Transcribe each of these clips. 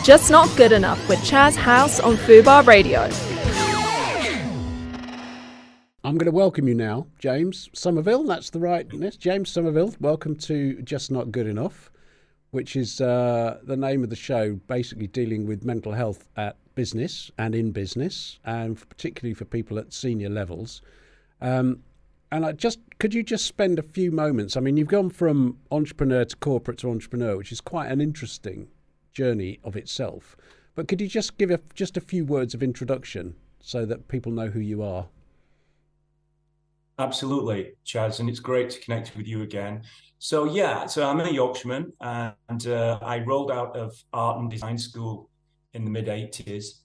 Just Not Good Enough with Chaz House on Fubar Radio. I'm going to welcome you now, James Somerville. That's the right. Yes, James Somerville. Welcome to Just Not Good Enough, which is the name of the show, basically dealing with mental health at business and in business, and particularly for people at senior levels. And could you just spend a few moments? I mean, you've gone from entrepreneur to corporate to entrepreneur, which is quite an interesting journey of itself. But could you just give just a few words of introduction so that people know who you are? Absolutely, Chaz, and it's great to connect with you again. So I'm a Yorkshireman, and I rolled out of art and design school in the mid-'80s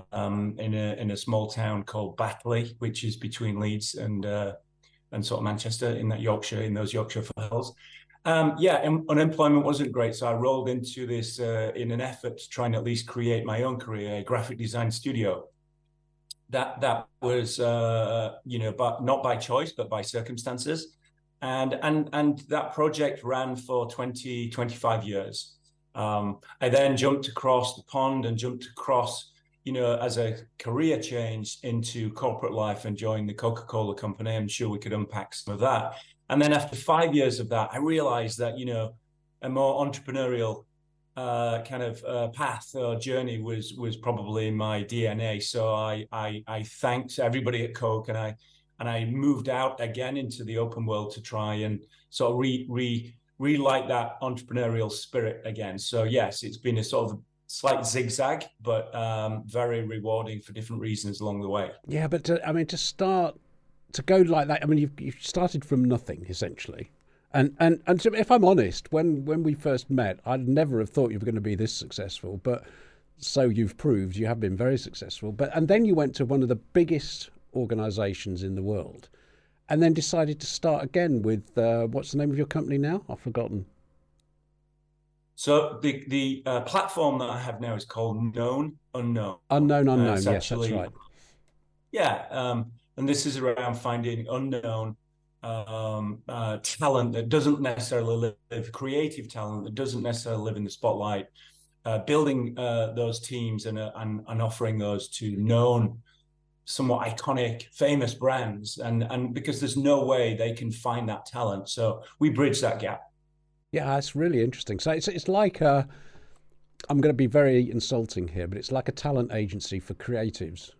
in a small town called Batley, which is between Leeds and sort of Manchester, in those Yorkshire Hills. Unemployment wasn't great, so I rolled into this in an effort to try and at least create my own career, a graphic design studio. That was but not by choice, but by circumstances, and that project ran for 25 years. I then jumped across the pond and jumped across, as a career change into corporate life and joined the Coca-Cola company. I'm sure we could unpack some of that. And then after 5 years of that, I realized that, a more entrepreneurial path or journey was probably in my DNA. So I thanked everybody at Coke, and I moved out again into the open world to try and sort of relight that entrepreneurial spirit again. So yes, it's been a sort of slight zigzag, but very rewarding for different reasons along the way. Yeah, but to go like that, I mean, you've started from nothing essentially, and if I'm honest, when we first met, I'd never have thought you were going to be this successful. But so you've proved you have been very successful. And then you went to one of the biggest organisations in the world, and then decided to start again with what's the name of your company now? I've forgotten. So the platform that I have now is called Known Unknown. Unknown Unknown. Yes, that's right. Yeah. And this is around finding unknown talent that doesn't necessarily live, creative talent that doesn't necessarily live in the spotlight, building those teams and offering those to known, somewhat iconic, famous brands, and because there's no way they can find that talent. So we bridge that gap. Yeah, it's really interesting. So it's like I'm going to be very insulting here, but it's like a talent agency for creatives.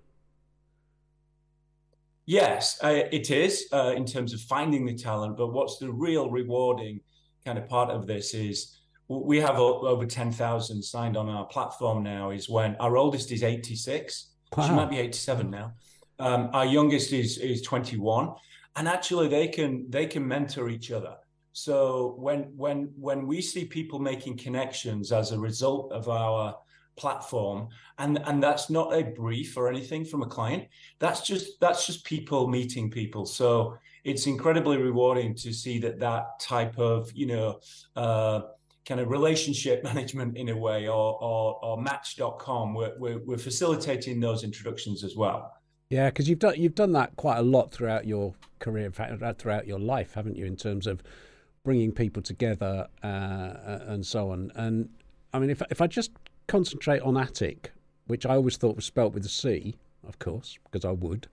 Yes, it is in terms of finding the talent. But what's the real rewarding kind of part of this is we have over 10,000 signed on our platform now. Is when our oldest is 86. Wow. She might be 87 now. Our youngest is 21, and actually they can mentor each other. So when we see people making connections as a result of our platform, and that's not a brief or anything from a client, that's just people meeting people. So it's incredibly rewarding to see that type of kind of relationship management in a way, or Match.com, we're facilitating those introductions as well. Yeah, because you've done that quite a lot throughout your career, in fact throughout your life, haven't you, in terms of bringing people together and so on. And I mean, if I just concentrate on Attic, which I always thought was spelt with a C, of course, because I would.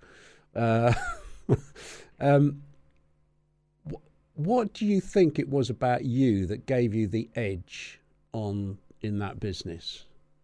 What do you think it was about you that gave you the edge in that business?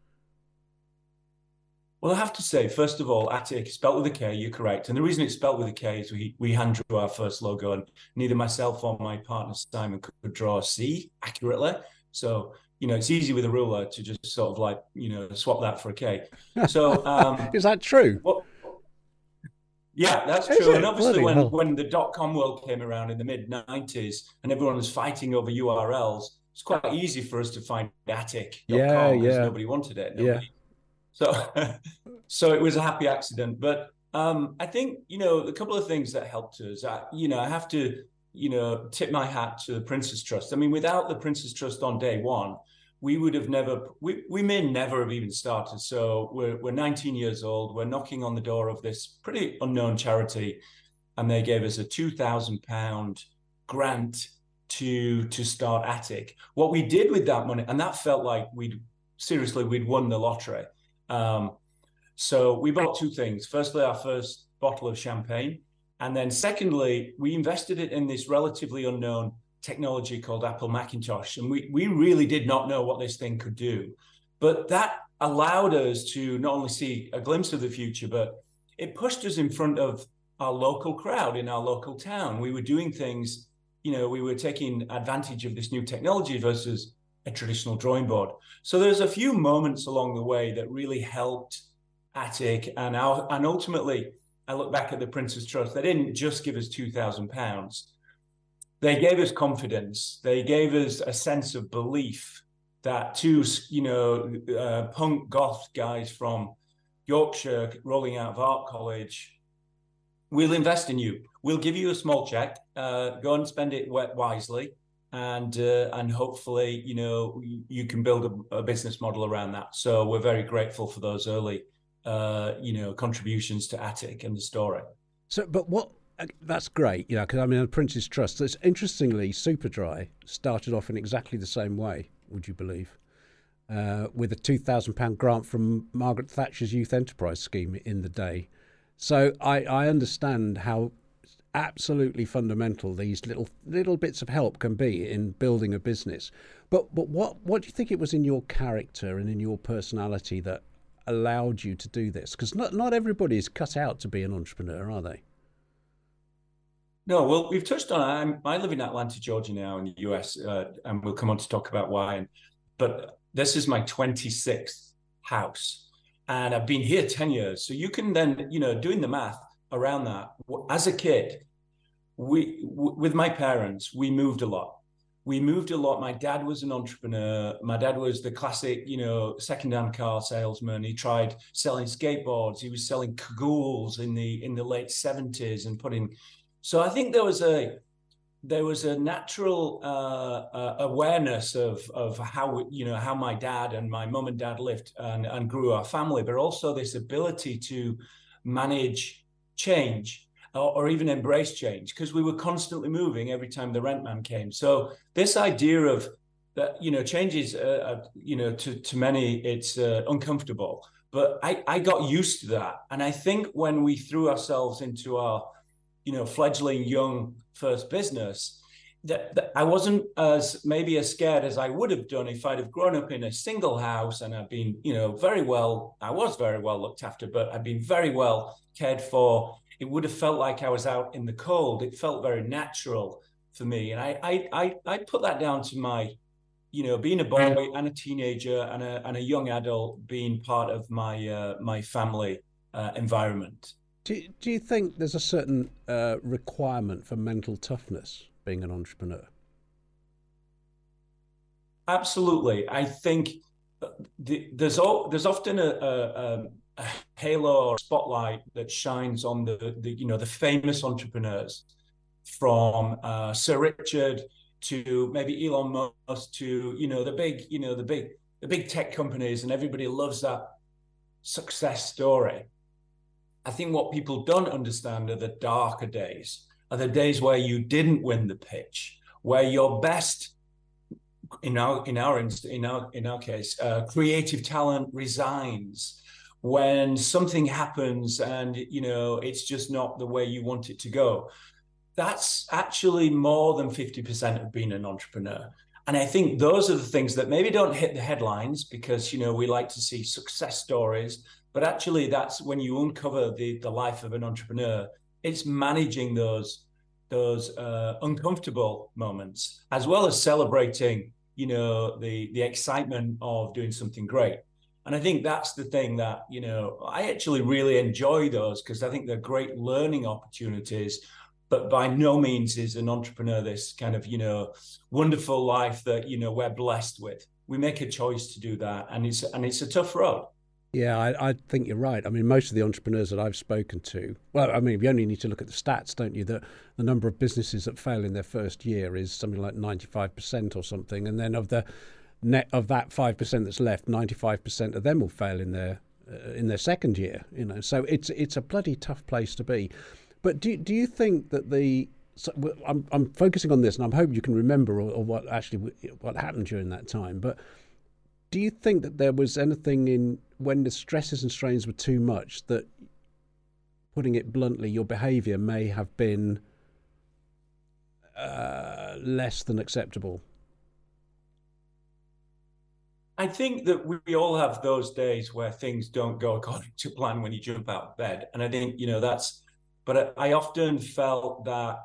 Well, I have to say, first of all, Attic, spelt with a K, you're correct. And the reason it's spelt with a K is we hand drew our first logo, and neither myself or my partner Simon could draw a C accurately. So it's easy with a ruler to just sort of like, swap that for a K. So is that true? Well, yeah, that's true. And obviously when the .com world came around in the mid-90s and everyone was fighting over URLs, it's quite easy for us to find Attic.com because nobody wanted it. So it was a happy accident. But I think, a couple of things that helped us, I have to, tip my hat to the Prince's Trust. I mean, without the Prince's Trust on day one, we would have we may never have even started. So we're 19 years old. We're knocking on the door of this pretty unknown charity, and they gave us a £2,000 grant to start Attic. What we did with that money, and that felt like we'd seriously, we'd won the lottery. So we bought two things. Firstly, our first bottle of champagne. And then secondly, we invested it in this relatively unknown technology called Apple Macintosh. And we really did not know what this thing could do. But that allowed us to not only see a glimpse of the future, but it pushed us in front of our local crowd in our local town. We were doing things, we were taking advantage of this new technology versus a traditional drawing board. So there's a few moments along the way that really helped Attic. And ultimately, I look back at the Prince's Trust. They didn't just give us £2,000. They gave us confidence. They gave us a sense of belief that two, punk goth guys from Yorkshire rolling out of art college, we'll invest in you. We'll give you a small check. Go and spend it wisely, and hopefully, you can build a business model around that. So we're very grateful for those early, contributions to Attic and the story. So, but that's great, because the Prince's Trust. It's interestingly, Superdry started off in exactly the same way. Would you believe? With a £2,000 grant from Margaret Thatcher's Youth Enterprise Scheme in the day. So I understand how absolutely fundamental these little bits of help can be in building a business. But what do you think it was in your character and in your personality that allowed you to do this? Because not everybody is cut out to be an entrepreneur, are they? No, well, we've touched on. I live in Atlanta, Georgia now in the US, and we'll come on to talk about why. But this is my 26th house, and I've been here 10 years. So you can then, doing the math around that. As a kid, with my parents, we moved a lot. My dad was an entrepreneur. My dad was the classic, second-hand car salesman. He tried selling skateboards. He was selling Kagoos in the late 70s and putting. So I think there was a natural awareness of how my dad and my mum and dad lived and grew our family, but also this ability to manage change or even embrace change, because we were constantly moving every time the rent man came. So this idea of that, change is, to many, it's uncomfortable, but I got used to that. And I think when we threw ourselves into our fledgling young first business, that I wasn't as scared as I would have done if I'd have grown up in a single house and I'd been, I was very well looked after, but I'd been very well cared for. It would have felt like I was out in the cold. It felt very natural for me. And I put that down to my, being a boy and a teenager and a young adult being part of my family environment. Do you think there's a certain requirement for mental toughness being an entrepreneur? Absolutely. I think there's often a halo or spotlight that shines on the famous entrepreneurs, from Sir Richard to maybe Elon Musk to the big tech companies, and everybody loves that success story. I think what people don't understand are the darker days, are the days where you didn't win the pitch, where your best, in our case, creative talent resigns, when something happens and it's just not the way you want it to go. That's actually more than 50% of being an entrepreneur. And I think those are the things that maybe don't hit the headlines, because we like to see success stories. But actually, that's when you uncover the life of an entrepreneur. It's managing those uncomfortable moments, as well as celebrating, the excitement of doing something great. And I think that's the thing that, I actually really enjoy those, because I think they're great learning opportunities. But by no means is an entrepreneur this kind of, wonderful life that, we're blessed with. We make a choice to do that, and it's a tough road. Yeah, I think you're right. I mean, most of the entrepreneurs that I've spoken to, you only need to look at the stats, don't you? The number of businesses that fail in their first year is something like 95% or something. And then of that 5% that's left, 95% of them will fail in their second year. So it's a bloody tough place to be. But do you think that I'm focusing on this, and I'm hoping you can remember or what happened during that time. But Do you think that there was anything in when the stresses and strains were too much that, putting it bluntly, your behaviour may have been less than acceptable? I think that we all have those days where things don't go according to plan when you jump out of bed. And I think, but I often felt that,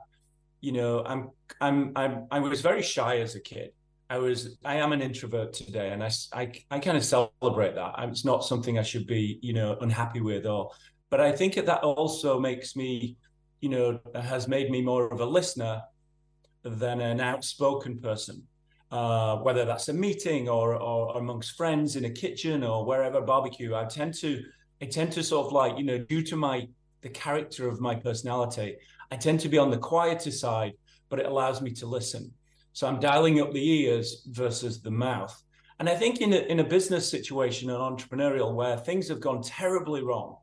I was very shy as a kid. I am an introvert today, and I kind of celebrate that. It's not something I should be, unhappy with, but I think that also makes me, has made me more of a listener than an outspoken person. Whether that's a meeting or amongst friends in a kitchen or wherever, barbecue, I tend to sort of like, due to the character of my personality, I tend to be on the quieter side, but it allows me to listen. So I'm dialing up the ears versus the mouth. And I think in a business situation, an entrepreneurial, where things have gone terribly wrong,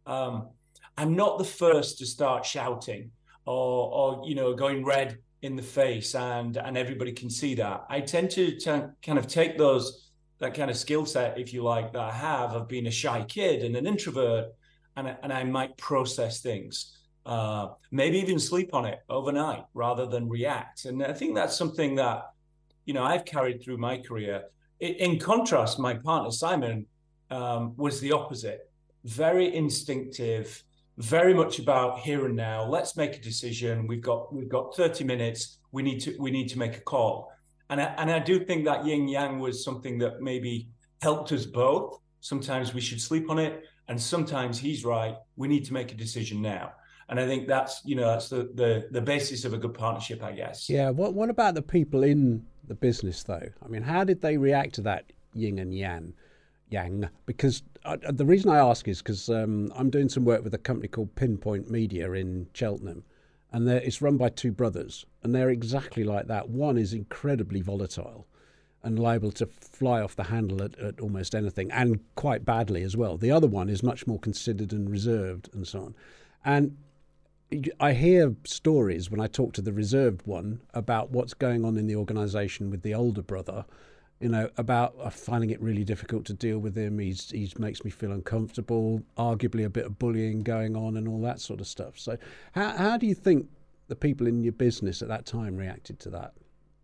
I'm not the first to start shouting or going red in the face, and everybody can see that. I tend to kind of take that kind of skill set, if you like, that I have of being a shy kid and an introvert, and I might process things. Maybe even sleep on it overnight rather than react. And I think that's something that, I've carried through my career. In contrast, my partner, Simon, was the opposite. Very instinctive, very much about here and now. Let's make a decision. We've got 30 minutes. We need to make a call. And I do think that yin yang was something that maybe helped us both. Sometimes we should sleep on it, and sometimes he's right. We need to make a decision now. And I think that's the basis of a good partnership, I guess. Yeah. What about the people in the business, though? I mean, how did they react to that yin and yang? Because the reason I ask is because I'm doing some work with a company called Pinpoint Media in Cheltenham, and it's run by two brothers, and they're exactly like that. One is incredibly volatile and liable to fly off the handle at almost anything, and quite badly as well. The other one is much more considered and reserved and so on. And I hear stories when I talk to the reserved one about what's going on in the organisation with the older brother, about finding it really difficult to deal with him. He makes me feel uncomfortable, arguably a bit of bullying going on and all that sort of stuff. So how do you think the people in your business at that time reacted to that?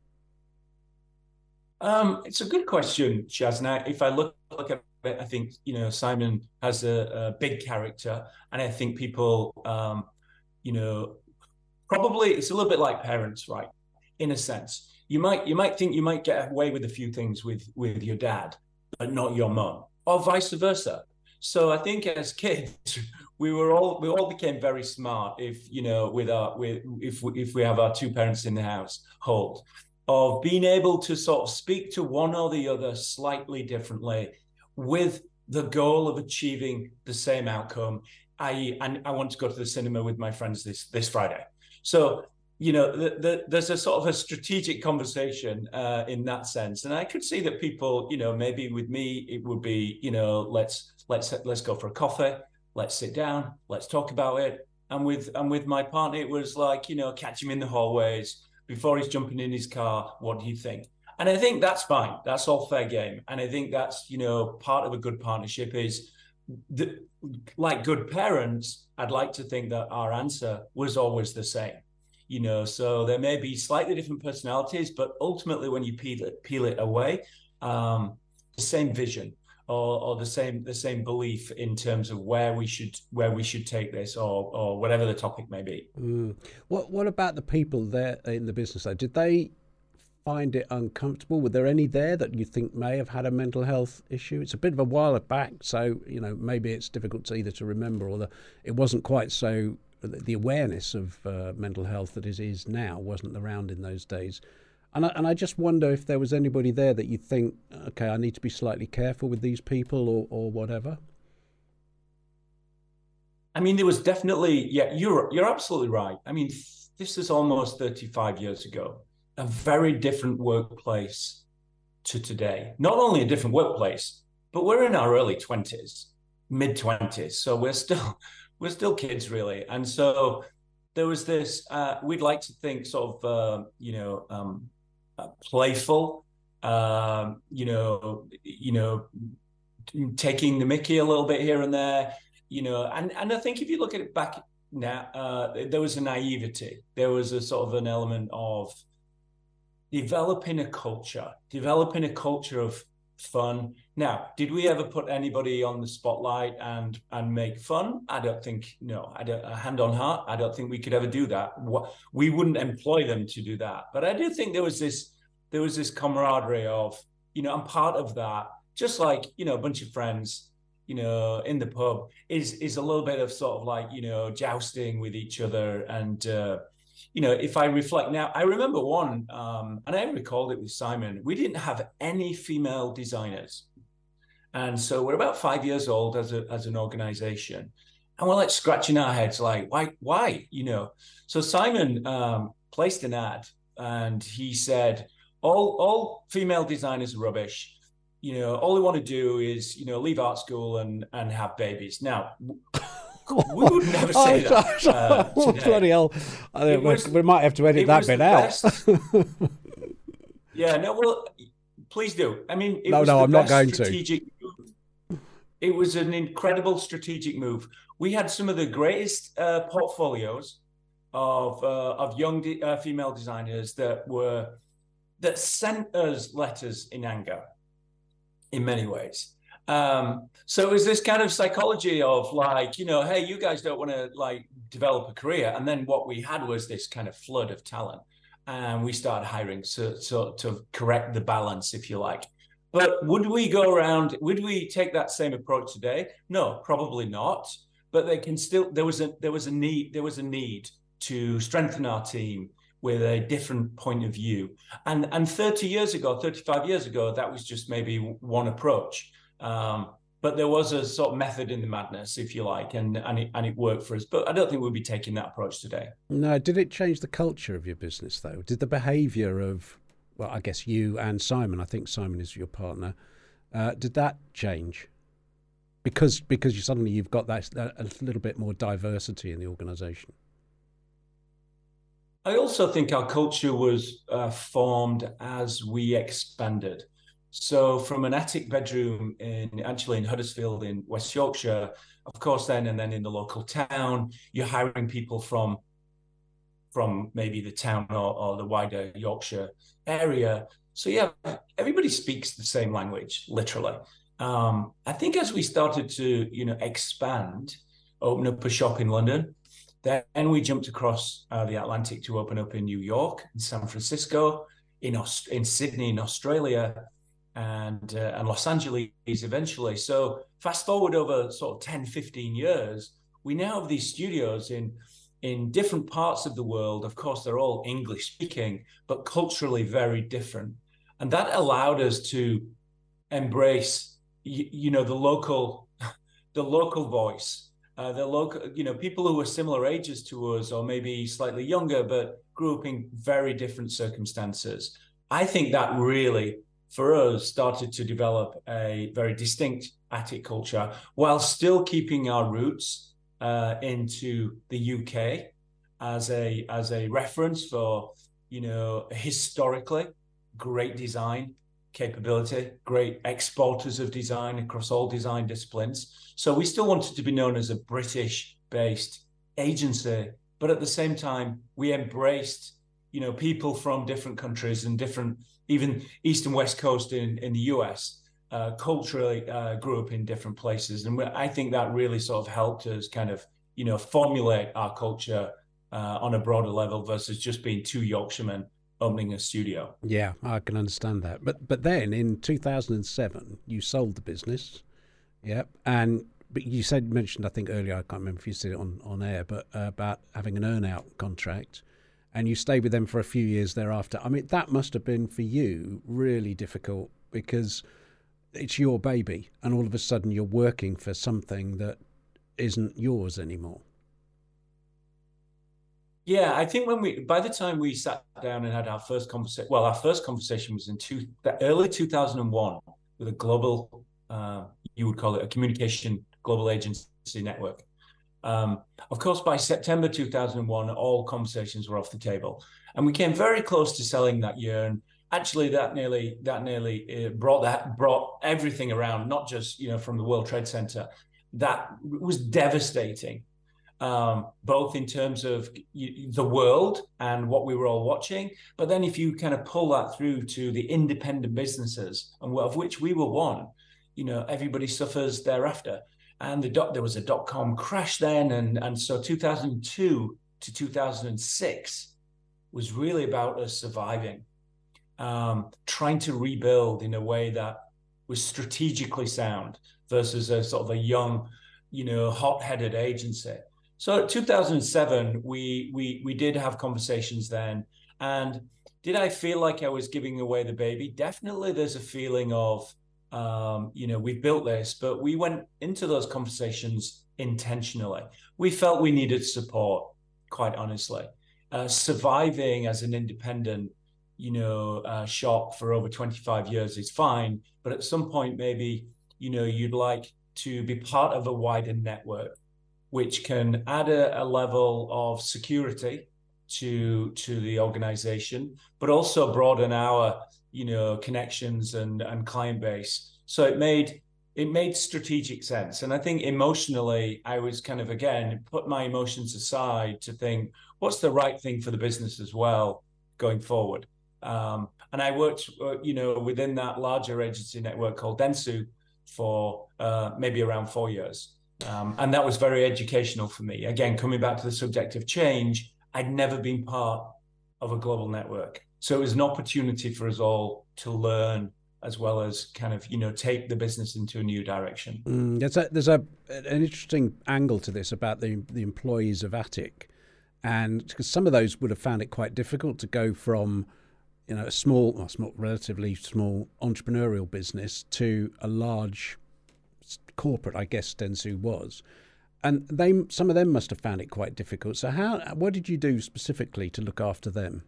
It's a good question, Chaz. Now, if I look at it, I think, Simon has a big character, and I think people, probably it's a little bit like parents, right? In a sense, you might think you might get away with a few things with your dad, but not your mum, or vice versa. So I think as kids, we all became very smart if we have our two parents in the household, of being able to sort of speak to one or the other slightly differently, with the goal of achieving the same outcome. I want to go to the cinema with my friends this Friday. So, there's a sort of a strategic conversation in that sense. And I could see that people, maybe with me, it would be, let's go for a coffee, let's sit down, let's talk about it. And with my partner, it was like, catch him in the hallways before he's jumping in his car. What do you think? And I think that's fine. That's all fair game. And I think that's, part of a good partnership is like good parents. I'd like to think that our answer was always the same, so there may be slightly different personalities, but ultimately when you peel it away, the same vision or the same belief in terms of where we should take this or whatever the topic may be. What about the people there in the business though? Did they find it uncomfortable? Were there any there that you think may have had a mental health issue? It's a bit of a while back, so maybe it's difficult to remember, or it wasn't quite so. The awareness of mental health that it is now wasn't around in those days. And I just wonder if there was anybody there that you think, okay, I need to be slightly careful with these people or whatever. I mean, there was definitely, yeah, you're absolutely right. I mean, this is almost 35 years ago, a very different workplace to today. Not only a different workplace, but we're in our early 20s, mid 20s. So we're still kids, really. And so there was this, we'd like to think sort of, playful taking the mickey a little bit here and there, and I think if you look at it back now, there was a naivety. There was a sort of an element of developing a culture of fun. Now, did we ever put anybody on the spotlight and make fun? I don't think, no, hand on heart, I don't think we could ever do that. We wouldn't employ them to do that. But I do think there was this camaraderie of, I'm part of that, just like, a bunch of friends, in the pub is a little bit of sort of like, jousting with each other. And, if I reflect now, I remember one, and I recalled it with Simon, we didn't have any female designers. And so we're about 5 years old as an organization. And we're like scratching our heads, like, why? So Simon placed an ad and he said, all female designers are rubbish. All they want to do is, leave art school and have babies. Now, we would never say that. Bloody hell. We might have to edit that bit out. Yeah, no, well, please do. I mean, I'm not going to. Move. It was an incredible strategic move. We had some of the greatest portfolios of young female designers that sent us letters in anger in many ways. So it was this kind of psychology of like, hey, you guys don't want to like develop a career. And then what we had was this kind of flood of talent. And we started hiring to correct the balance, if you like. But would we take that same approach today? No, probably not. But there was a need to strengthen our team with a different point of view. And 35 years ago, that was just maybe one approach. But there was a sort of method in the madness, if you like, and it worked for us. But I don't think we'll be taking that approach today. No, did it change the culture of your business, though? Did the behaviour of, well, I guess you and Simon, I think Simon is your partner, did that change? Because you've got that a little bit more diversity in the organisation. I also think our culture was formed as we expanded. So from an attic bedroom in Huddersfield in West Yorkshire, of course, then in the local town, you're hiring people from maybe the town or the wider Yorkshire area. So yeah, everybody speaks the same language, literally. I think as we started to, expand, open up a shop in London, then we jumped across the Atlantic to open up in New York, in San Francisco, in Sydney, in Australia, and Los Angeles eventually. So fast forward over sort of 10, 15 years, we now have these studios in different parts of the world. Of course, they're all English speaking, but culturally very different. And that allowed us to embrace, the local voice, the local, people who were similar ages to us, or maybe slightly younger, but grew up in very different circumstances. I think that really, for us, started to develop a very distinct attic culture while still keeping our roots into the UK as a reference for, historically great design capability, great exporters of design across all design disciplines. So we still wanted to be known as a British-based agency, but at the same time, we embraced, people from different countries and different, even East and West Coast in the US, culturally grew up in different places. And I think that really sort of helped us kind of, formulate our culture on a broader level versus just being two Yorkshiremen opening a studio. Yeah, I can understand that. But then in 2007, you sold the business. Yeah. But you mentioned, I think earlier, I can't remember if you said it on air, but about having an earn-out contract. And you stayed with them for a few years thereafter. I mean, that must have been for you really difficult because it's your baby and all of a sudden you're working for something that isn't yours anymore. Yeah, I think by the time we sat down and had our first conversation, our first conversation was in early 2001 with a global, you would call it a communication global agency network. Of course, by September 2001, all conversations were off the table. And we came very close to selling that year. And actually that nearly brought everything around, not just from the World Trade Center. That was devastating, both in terms of the world and what we were all watching, but then if you kind of pull that through to the independent businesses, and of which we were one, everybody suffers thereafter. And there was a dot-com crash then, and so 2002 to 2006 was really about us surviving, trying to rebuild in a way that was strategically sound versus a sort of a young, hot-headed agency. So 2007, we did have conversations then. And did I feel like I was giving away the baby? Definitely there's a feeling of, we've built this, but we went into those conversations intentionally. We felt we needed support, quite honestly. Surviving as an independent, shop for over 25 years is fine. But at some point, maybe, you'd like to be part of a wider network, which can add a level of security to the organization, but also broaden our connections and client base. So it made strategic sense. And I think emotionally, I was kind of, again, put my emotions aside to think, what's the right thing for the business as well going forward? And I worked, within that larger agency network called Dentsu for maybe around 4 years. And that was very educational for me. Again, coming back to the subject of change, I'd never been part of a global network. So it was an opportunity for us all to learn, as well as kind of, take the business into a new direction. There's an interesting angle to this about the employees of Attic. And because some of those would have found it quite difficult to go from, a relatively small entrepreneurial business to a large corporate, I guess Dentsu was. And some of them must have found it quite difficult. So what did you do specifically to look after them?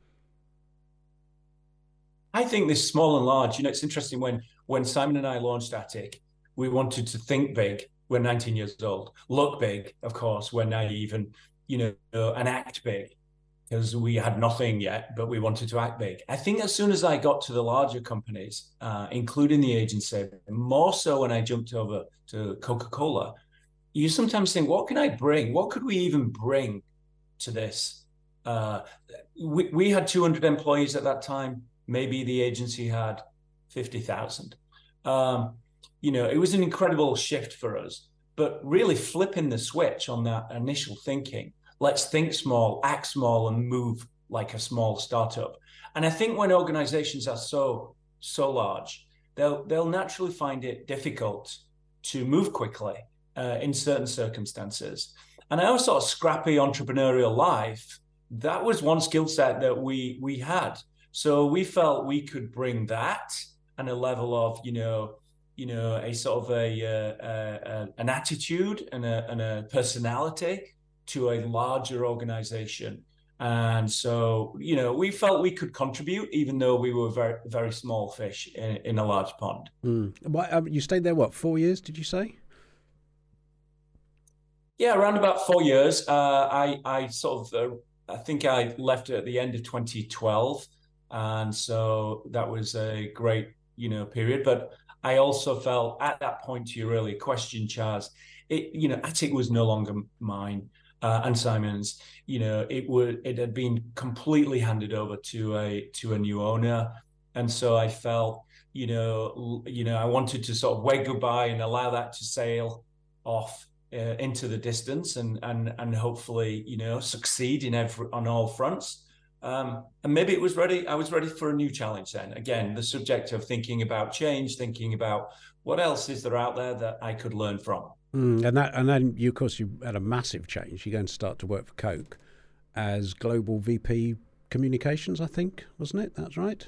I think this small and large, it's interesting when Simon and I launched Attic, we wanted to think big. We're 19 years old. Look big, of course, we're naive, and, and act big, because we had nothing yet, but we wanted to act big. I think as soon as I got to the larger companies, including the agency, more so when I jumped over to Coca-Cola, you sometimes think, what can I bring? What could we even bring to this? We had 200 employees at that time. Maybe the agency had 50,000. It was an incredible shift for us, but really flipping the switch on that initial thinking. Let's think small, act small, and move like a small startup. And I think when organizations are so large, they'll naturally find it difficult to move quickly in certain circumstances. And our sort of scrappy entrepreneurial life, that was one skill set that we had. So we felt we could bring that and a level of, a sort of an attitude and a personality to a larger organization. And so, we felt we could contribute, even though we were very, very small fish in a large pond. You stayed there, 4 years, did you say? Yeah, around about 4 years. I think I left at the end of 2012. And so that was a great, period. But I also felt at that point, to your earlier question, Chaz, Attic was no longer mine and Simon's. It had been completely handed over to a new owner. And so I felt, I wanted to sort of wave goodbye and allow that to sail off into the distance and hopefully, succeed on all fronts. And maybe I was ready for a new challenge then. Again, the subject of thinking about change, thinking about what else is there out there that I could learn from. And then you, of course, you had a massive change. You're going to start to work for Coke as Global VP Communications, I think, wasn't it? That's right.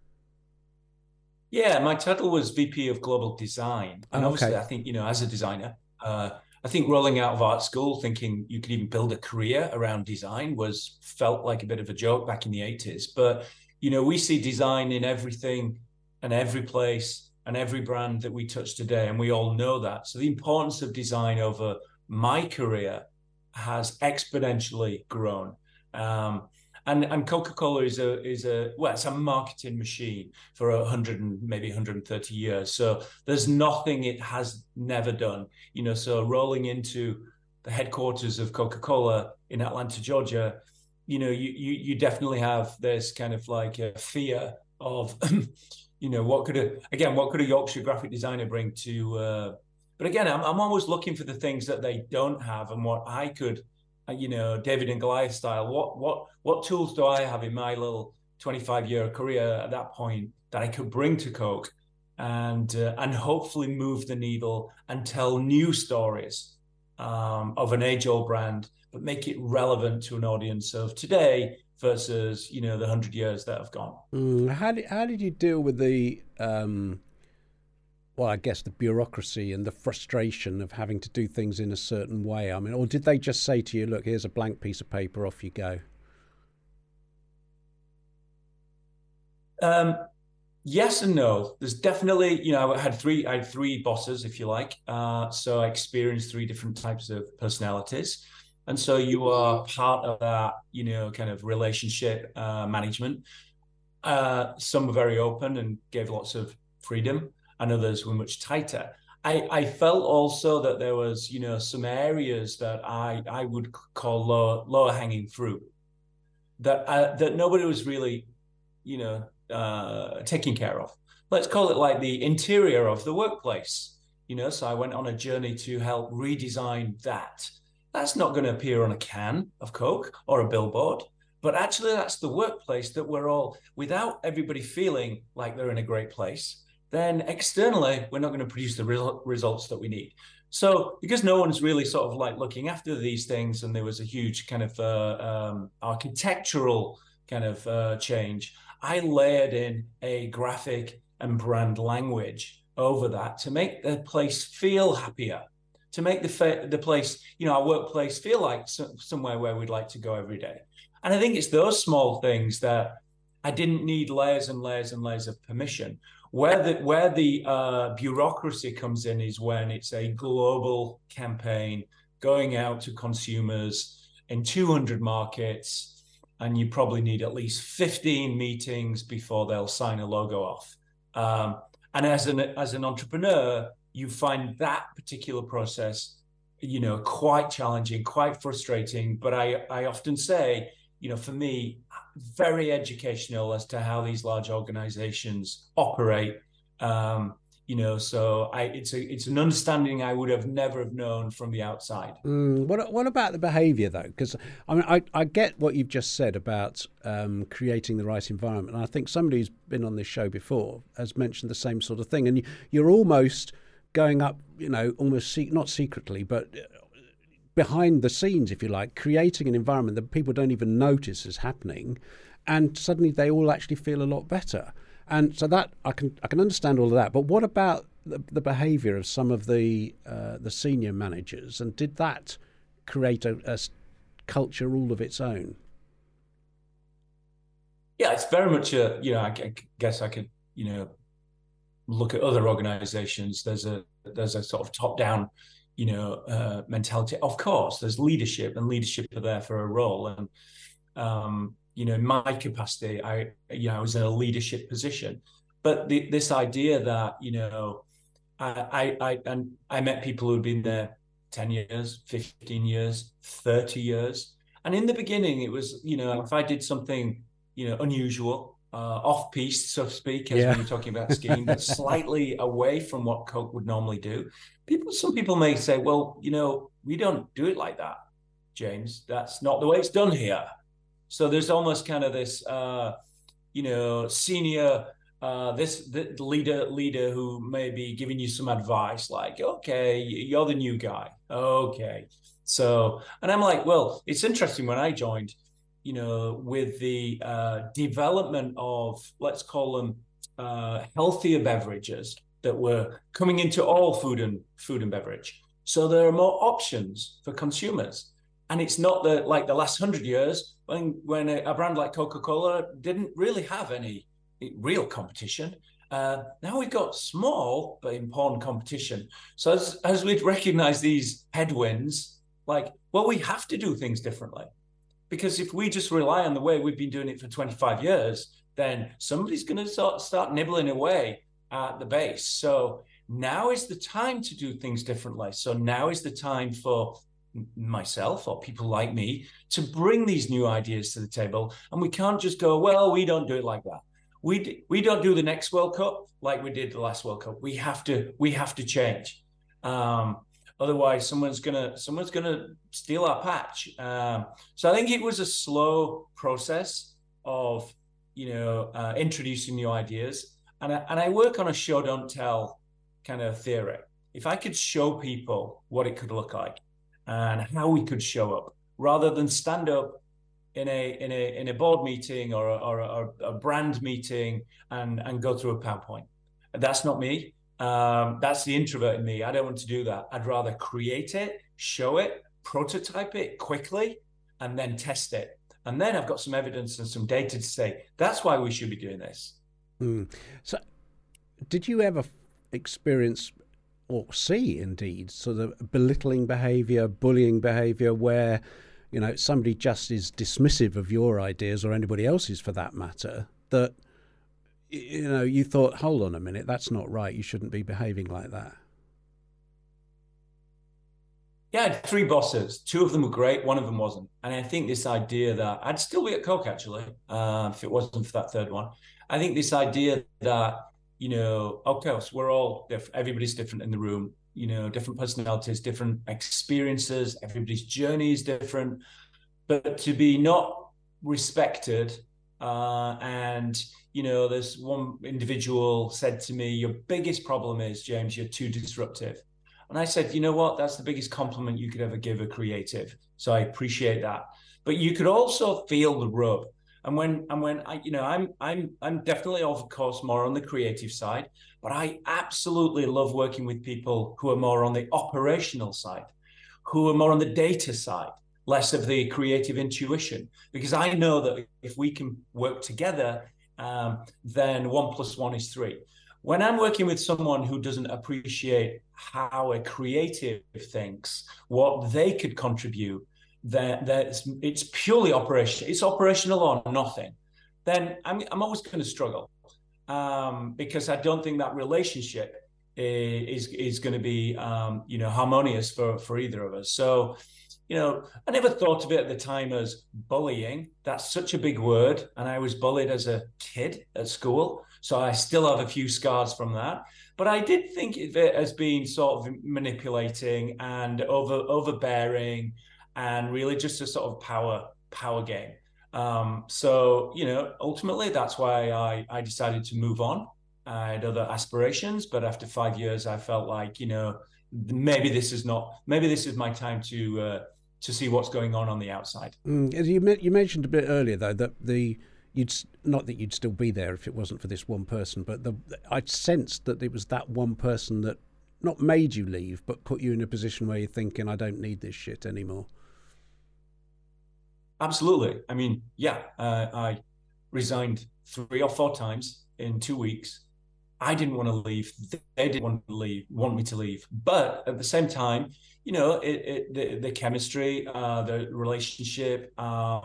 Yeah, my title was VP of Global Design. And obviously, I think, as a designer, I think rolling out of art school, thinking you could even build a career around design felt like a bit of a joke back in the 80s. But, we see design in everything and every place and every brand that we touch today. And we all know that. So the importance of design over my career has exponentially grown. And Coca-Cola is a well, it's a marketing machine for 100 and maybe 130 years. So there's nothing it has never done. So rolling into the headquarters of Coca-Cola in Atlanta, Georgia, you definitely have this kind of like a fear of, what could a Yorkshire graphic designer bring to. But again, I'm always looking for the things that they don't have and what I could. David and Goliath style. What tools do I have in my little 25-year career at that point that I could bring to Coke and hopefully move the needle and tell new stories of an age-old brand, but make it relevant to an audience of today versus the 100 years that have gone. How did you deal with the well, I guess the bureaucracy and the frustration of having to do things in a certain way? I mean, or did they just say to you, look, here's a blank piece of paper, off you go? Yes and no. There's definitely, I had three bosses, if you like. So I experienced three different types of personalities. And so you are part of that, kind of relationship management. Some were very open and gave lots of freedom, and others were much tighter. I felt also that there was, some areas that I would call lower hanging fruit that nobody was really, taking care of. Let's call it like the interior of the workplace. So I went on a journey to help redesign that. That's not going to appear on a can of Coke or a billboard, but actually that's the workplace that we're all, without everybody feeling like they're in a great place, then externally, we're not going to produce the results that we need. So because no one's really sort of like looking after these things, and there was a huge kind of architectural kind of change, I layered in a graphic and brand language over that to make the place feel happier, to make the place, our workplace feel like somewhere where we'd like to go every day. And I think it's those small things that I didn't need layers and layers and layers of permission. Where the bureaucracy comes in is when it's a global campaign going out to consumers in 200 markets, and you probably need at least 15 meetings before they'll sign a logo off. And as an entrepreneur, you find that particular process, quite challenging, quite frustrating. But I often say, for me, very educational as to how these large organizations operate. So it's an understanding I would have never have known from the outside. What about the behavior though? Because I mean, I get what you've just said about creating the right environment. And I think somebody who's been on this show before has mentioned the same sort of thing. And you're almost going up, almost not secretly, but behind the scenes, if you like, creating an environment that people don't even notice is happening, and suddenly they all actually feel a lot better. And so that I can understand all of that. But what about the behaviour of some of the senior managers? And did that create a culture all of its own? Yeah, it's very much I guess I could look at other organisations. There's a sort of top down mentality. Of course, there's leadership, and leadership are there for a role. And in my capacity, I was in a leadership position. But this idea that I met people who'd been there 10 years, 15 years, 30 years, and in the beginning, it was if I did something unusual, off piste, so to speak, as when you're talking about skiing, but slightly away from what Coke would normally do. Some people may say, well, we don't do it like that, James. That's not the way it's done here. So there's almost kind of this, senior, the leader who may be giving you some advice, like, okay, you're the new guy. Okay. So, and I'm like, well, it's interesting when I joined, with the development of, let's call them healthier beverages that were coming into all food and beverage. So there are more options for consumers. And it's not the last 100 years when a brand like Coca-Cola didn't really have any real competition. Now we've got small but important competition. So as we'd recognize these headwinds, we have to do things differently. Because if we just rely on the way we've been doing it for 25 years, then somebody's going to start nibbling away at the base. So now is the time to do things differently. So now is the time for myself or people like me to bring these new ideas to the table. And we can't just go, well, we don't do it like that. We don't do the next World Cup like we did the last World Cup. We have to change. Otherwise, someone's gonna steal our patch. So I think it was a slow process of introducing new ideas, and I work on a show don't tell kind of theory. If I could show people what it could look like and how we could show up, rather than stand up in a board meeting or a brand meeting and go through a PowerPoint. That's not me. That's the introvert in me. I don't want to do that. I'd rather create it, show it, prototype it quickly, and then test it. And then I've got some evidence and some data to say, that's why we should be doing this. So did you ever experience or see indeed sort of belittling behavior, bullying behavior, where, somebody just is dismissive of your ideas or anybody else's for that matter, that, you thought, hold on a minute, that's not right. You shouldn't be behaving like that? Yeah, I had 3 bosses. 2 of them were great, 1 of them wasn't. And I think this idea that I'd still be at Coke, actually, if it wasn't for that 3rd one. I think this idea that, of course, we're all different. Everybody's different in the room, different personalities, different experiences. Everybody's journey is different. But to be not respected and, there's one individual said to me, your biggest problem is, James, you're too disruptive. And I said, you know what? That's the biggest compliment you could ever give a creative. So I appreciate that. But you could also feel the rub. And when I'm definitely, of course, more on the creative side, but I absolutely love working with people who are more on the operational side, who are more on the data side, less of the creative intuition, because I know that if we can work together, then 1 + 1 is 3. When I'm working with someone who doesn't appreciate how a creative thinks, what they could contribute, that it's purely operational. It's operational or nothing. Then I'm always going to struggle because I don't think that relationship is going to be harmonious for either of us. So I never thought of it at the time as bullying. That's such a big word, and I was bullied as a kid at school, so I still have a few scars from that. But I did think of it as being sort of manipulating and overbearing, and really just a sort of power game. So ultimately that's why I decided to move on. I had other aspirations, but after 5 years, I felt like maybe this is my time to see what's going on the outside. You mentioned a bit earlier though that not that you'd still be there if it wasn't for this one person, but I sensed that it was that one person that not made you leave, but put you in a position where you're thinking, I don't need this shit anymore. Absolutely. I mean, I resigned 3 or 4 times in 2 weeks. I didn't want to leave. They didn't want me to leave. But at the same time, the chemistry, the relationship,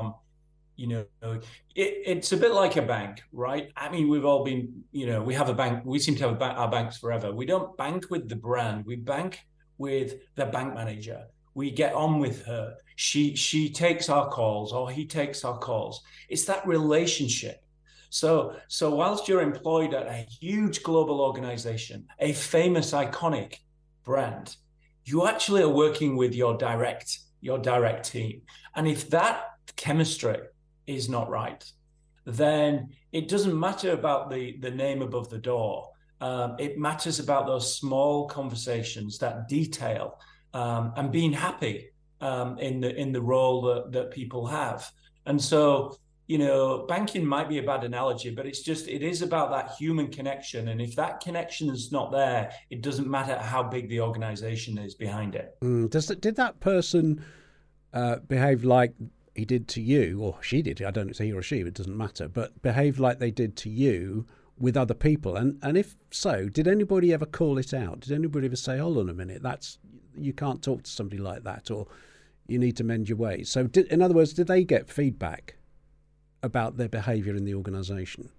it's a bit like a bank, right? I mean, we've all been, we have a bank. We seem to have our banks forever. We don't bank with the brand. We bank with the bank manager. We get on with her. She takes our calls, or he takes our calls. It's that relationship. So whilst you're employed at a huge global organization, a famous, iconic brand, you actually are working with your direct team. And if that chemistry is not right, then it doesn't matter about the name above the door. It matters about those small conversations, that detail, and being happy in the role that people have. And so, banking might be a bad analogy, but it is about that human connection. And if that connection is not there, it doesn't matter how big the organization is behind it. Did that person behave like he did to you, or she did? I don't know if it's he or she, it doesn't matter, but behave like they did to you with other people? And if so, did anybody ever call it out? Did anybody ever say, hold on a minute, you can't talk to somebody like that? Or, You need to mend your ways. So, in other words, did they get feedback about their behaviour in the organisation?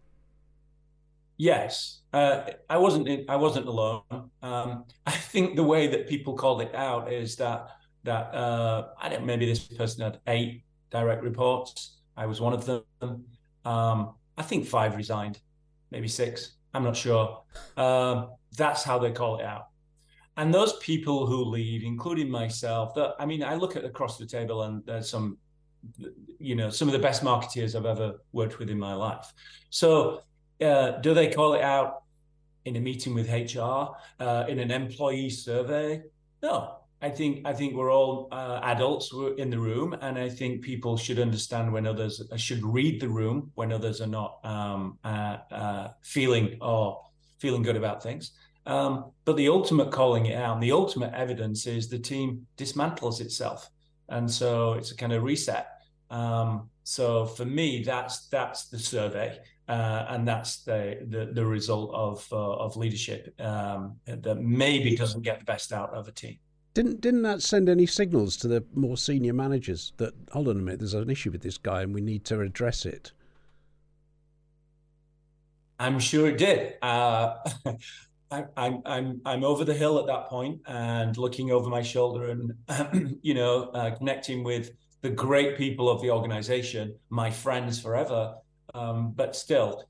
Yes, I wasn't alone. I think the way that people called it out is that I don't. Maybe this person had 8 direct reports. I was one of them. I think 5 resigned, maybe 6. I'm not sure. That's how they call it out. And those people who leave, including myself, I mean, I look at across the table, and there's some of the best marketeers I've ever worked with in my life. So do they call it out in a meeting with HR, in an employee survey? No. I think we're all adults in the room, and I think people should understand when others should read the room when others are not feeling good about things. But the ultimate calling it out, and the ultimate evidence is the team dismantles itself, and so it's a kind of reset. So for me, that's the survey, and that's the result of leadership that maybe doesn't get the best out of a team. Didn't that send any signals to the more senior managers that, hold on a minute, there's an issue with this guy and we need to address it? I'm sure it did. I'm over the hill at that point and looking over my shoulder and connecting with the great people of the organization, my friends forever. But still,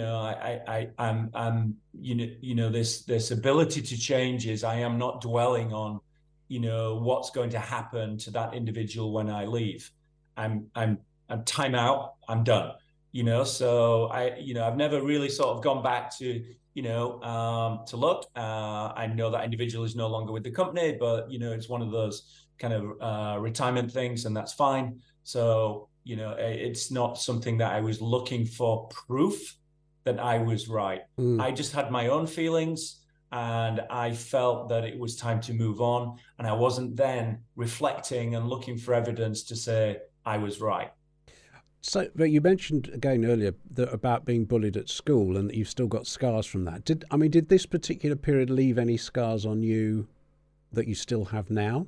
I'm this ability to change is I am not dwelling on what's going to happen to that individual when I leave. I'm time out. I'm done. So I've never really sort of gone back to look. I know that individual is no longer with the company, but it's one of those kind of retirement things, and that's fine. So it's not something that I was looking for proof that I was right. I just had my own feelings, and I felt that it was time to move on. And I wasn't then reflecting and looking for evidence to say I was right. So, but you mentioned again earlier about being bullied at school, and that you've still got scars from that. Did this particular period leave any scars on you that you still have now?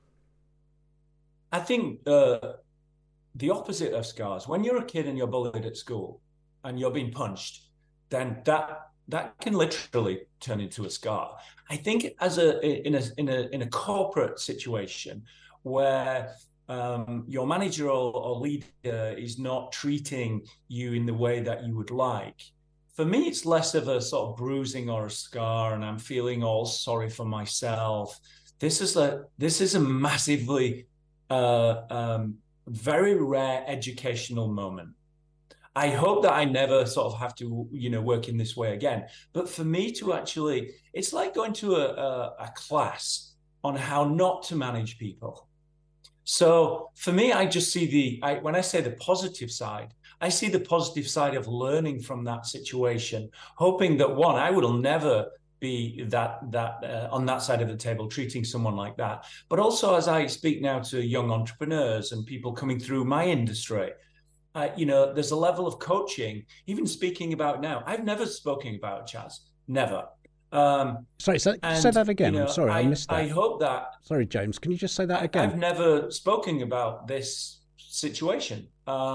I think the opposite of scars. When you're a kid and you're bullied at school and you're being punched, then that can literally turn into a scar. I think in a corporate situation where your manager or leader is not treating you in the way that you would like, for me, it's less of a sort of bruising or a scar, and I'm feeling all sorry for myself. This is a massively very rare educational moment. I hope that I never sort of have to, work in this way again. But for me to actually, it's like going to a class on how not to manage people. So for me, I just see when I say the positive side, I see the positive side of learning from that situation, hoping that I will never be that on that side of the table treating someone like that. But also, as I speak now to young entrepreneurs and people coming through my industry, there's a level of coaching, even speaking about now. I've never spoken about Chaz, never. Sorry, say that again. I'm sorry, I missed that. I hope that. Sorry, James, can you just say that again? I've never spoken about this situation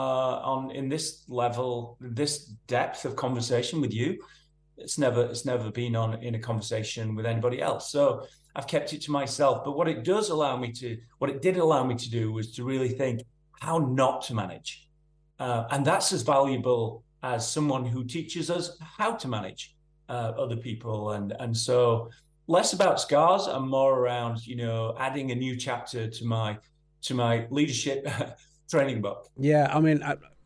in this level, this depth of conversation with you. It's never been in a conversation with anybody else. So I've kept it to myself. But what it did allow me to do was to really think how not to manage. And that's as valuable as someone who teaches us how to manage other people. And so less about scars and more around, adding a new chapter to my leadership training book. Yeah, I mean,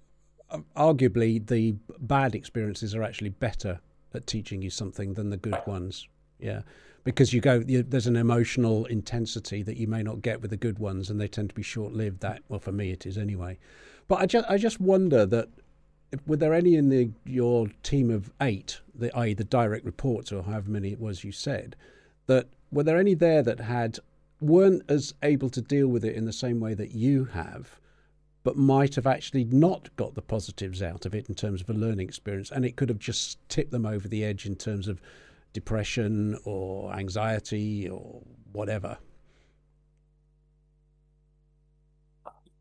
arguably the bad experiences are actually better at teaching you something than the good ones. Yeah, because there's an emotional intensity that you may not get with the good ones, and they tend to be short-lived. Well, for me it is anyway. But I just wonder that, were there any in your team of 8, i.e. the direct reports, or however many it was you said, that were there any there that weren't as able to deal with it in the same way that you have, but might have actually not got the positives out of it in terms of a learning experience, and it could have just tipped them over the edge in terms of depression or anxiety or whatever?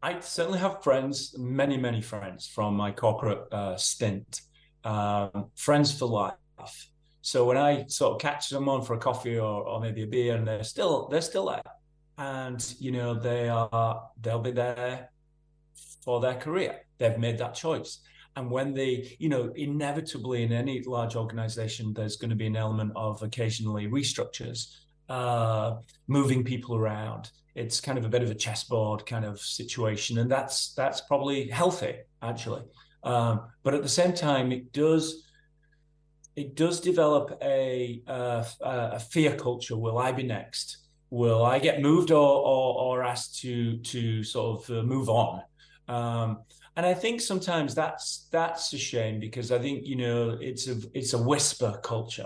I certainly have friends, many, many friends from my corporate stint, friends for life. So when I sort of catch someone for a coffee or maybe a beer, and they're still there, and they'll be there for their career. They've made that choice. And when they, inevitably in any large organization, there's going to be an element of occasionally restructures, moving people around. It's kind of a bit of a chessboard kind of situation. And that's probably healthy, actually. But at the same time, it does develop a fear culture. Will I be next? Will I get moved or asked to sort of move on? And I think sometimes that's a shame, because I think it's a whisper culture.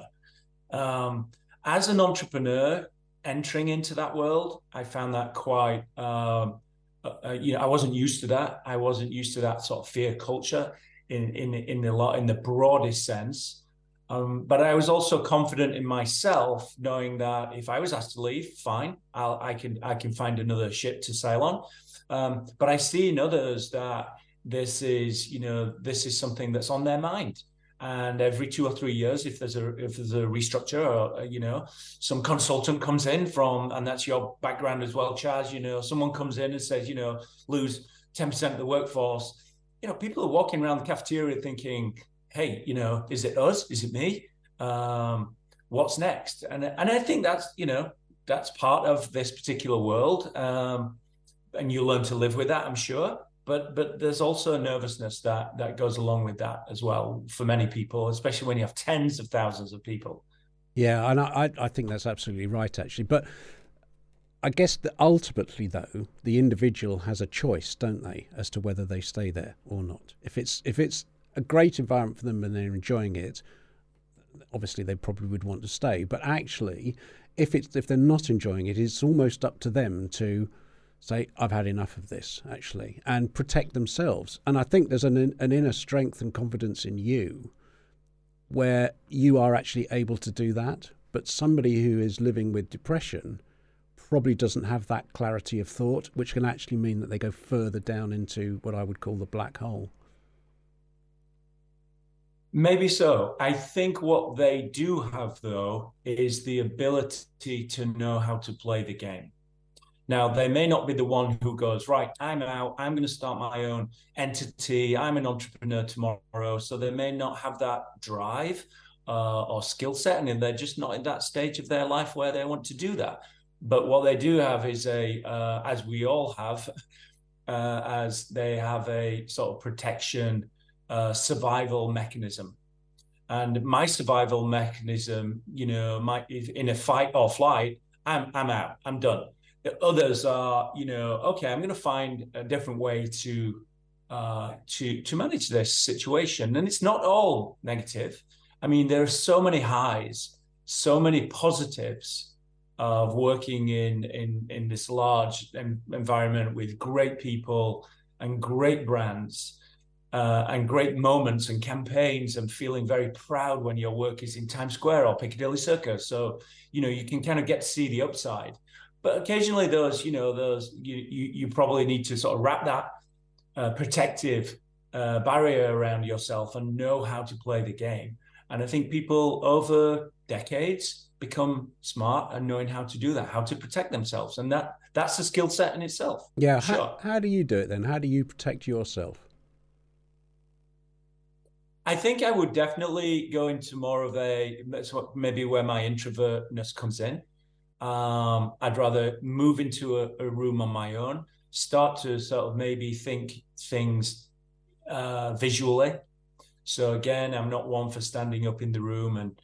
As an entrepreneur entering into that world, I found that quite. I wasn't used to that. I wasn't used to that sort of fear culture in the broadest sense. But I was also confident in myself, knowing that if I was asked to leave, fine, I can find another ship to sail on. But I see in others that this is something that's on their mind, and every 2 or 3 years, if there's a restructure, or some consultant comes in and that's your background as well, Chaz. Someone comes in and says, lose 10% of the workforce. People are walking around the cafeteria thinking, hey, is it us? Is it me? What's next? And I think that's part of this particular world. And you learn to live with that, I'm sure. But there's also a nervousness that goes along with that as well for many people, especially when you have tens of thousands of people. Yeah, and I think that's absolutely right, actually. But I guess that ultimately, though, the individual has a choice, don't they, as to whether they stay there or not. If it's a great environment for them and they're enjoying it, obviously they probably would want to stay. But actually, if they're not enjoying it, it's almost up to them to say, I've had enough of this, actually, and protect themselves. And I think there's an inner strength and confidence in you where you are actually able to do that. But somebody who is living with depression probably doesn't have that clarity of thought, which can actually mean that they go further down into what I would call the black hole. Maybe so. I think what they do have, though, is the ability to know how to play the game. Now, they may not be the one who goes, right, I'm out, I'm going to start my own entity, I'm an entrepreneur tomorrow. So they may not have that drive or skill set, and they're just not in that stage of their life where they want to do that. But what they do have is as we all have, as they have a sort of protection, survival mechanism. And my survival mechanism, in a fight or flight, I'm out, I'm done. Others are, okay, I'm going to find a different way to manage this situation. And it's not all negative. I mean, there are so many highs, so many positives of working in this large environment with great people and great brands and great moments and campaigns, and feeling very proud when your work is in Times Square or Piccadilly Circus. So, you can kind of get to see the upside. But occasionally you probably need to sort of wrap that protective barrier around yourself and know how to play the game. And I think people over decades become smart and knowing how to do that, how to protect themselves. And that's a skill set in itself. Yeah. Sure. How do you do it then? How do you protect yourself? I think I would definitely go into more of maybe where my introvertness comes in. I'd rather move into a room on my own, start to sort of maybe think things visually. So again, I'm not one for standing up in the room and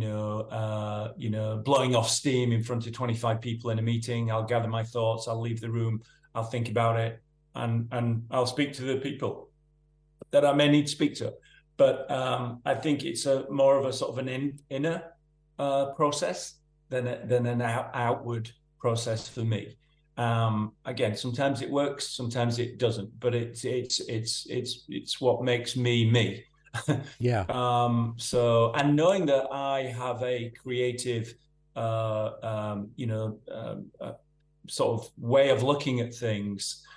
blowing off steam in front of 25 people in a meeting. I'll gather my thoughts, I'll leave the room, I'll think about it, and I'll speak to the people that I may need to speak to. But I think it's more of a sort of an inner process than an outward process for me. Again, sometimes it works, sometimes it doesn't, but it's what makes me. Yeah. So, and knowing that I have a creative, sort of way of looking at things,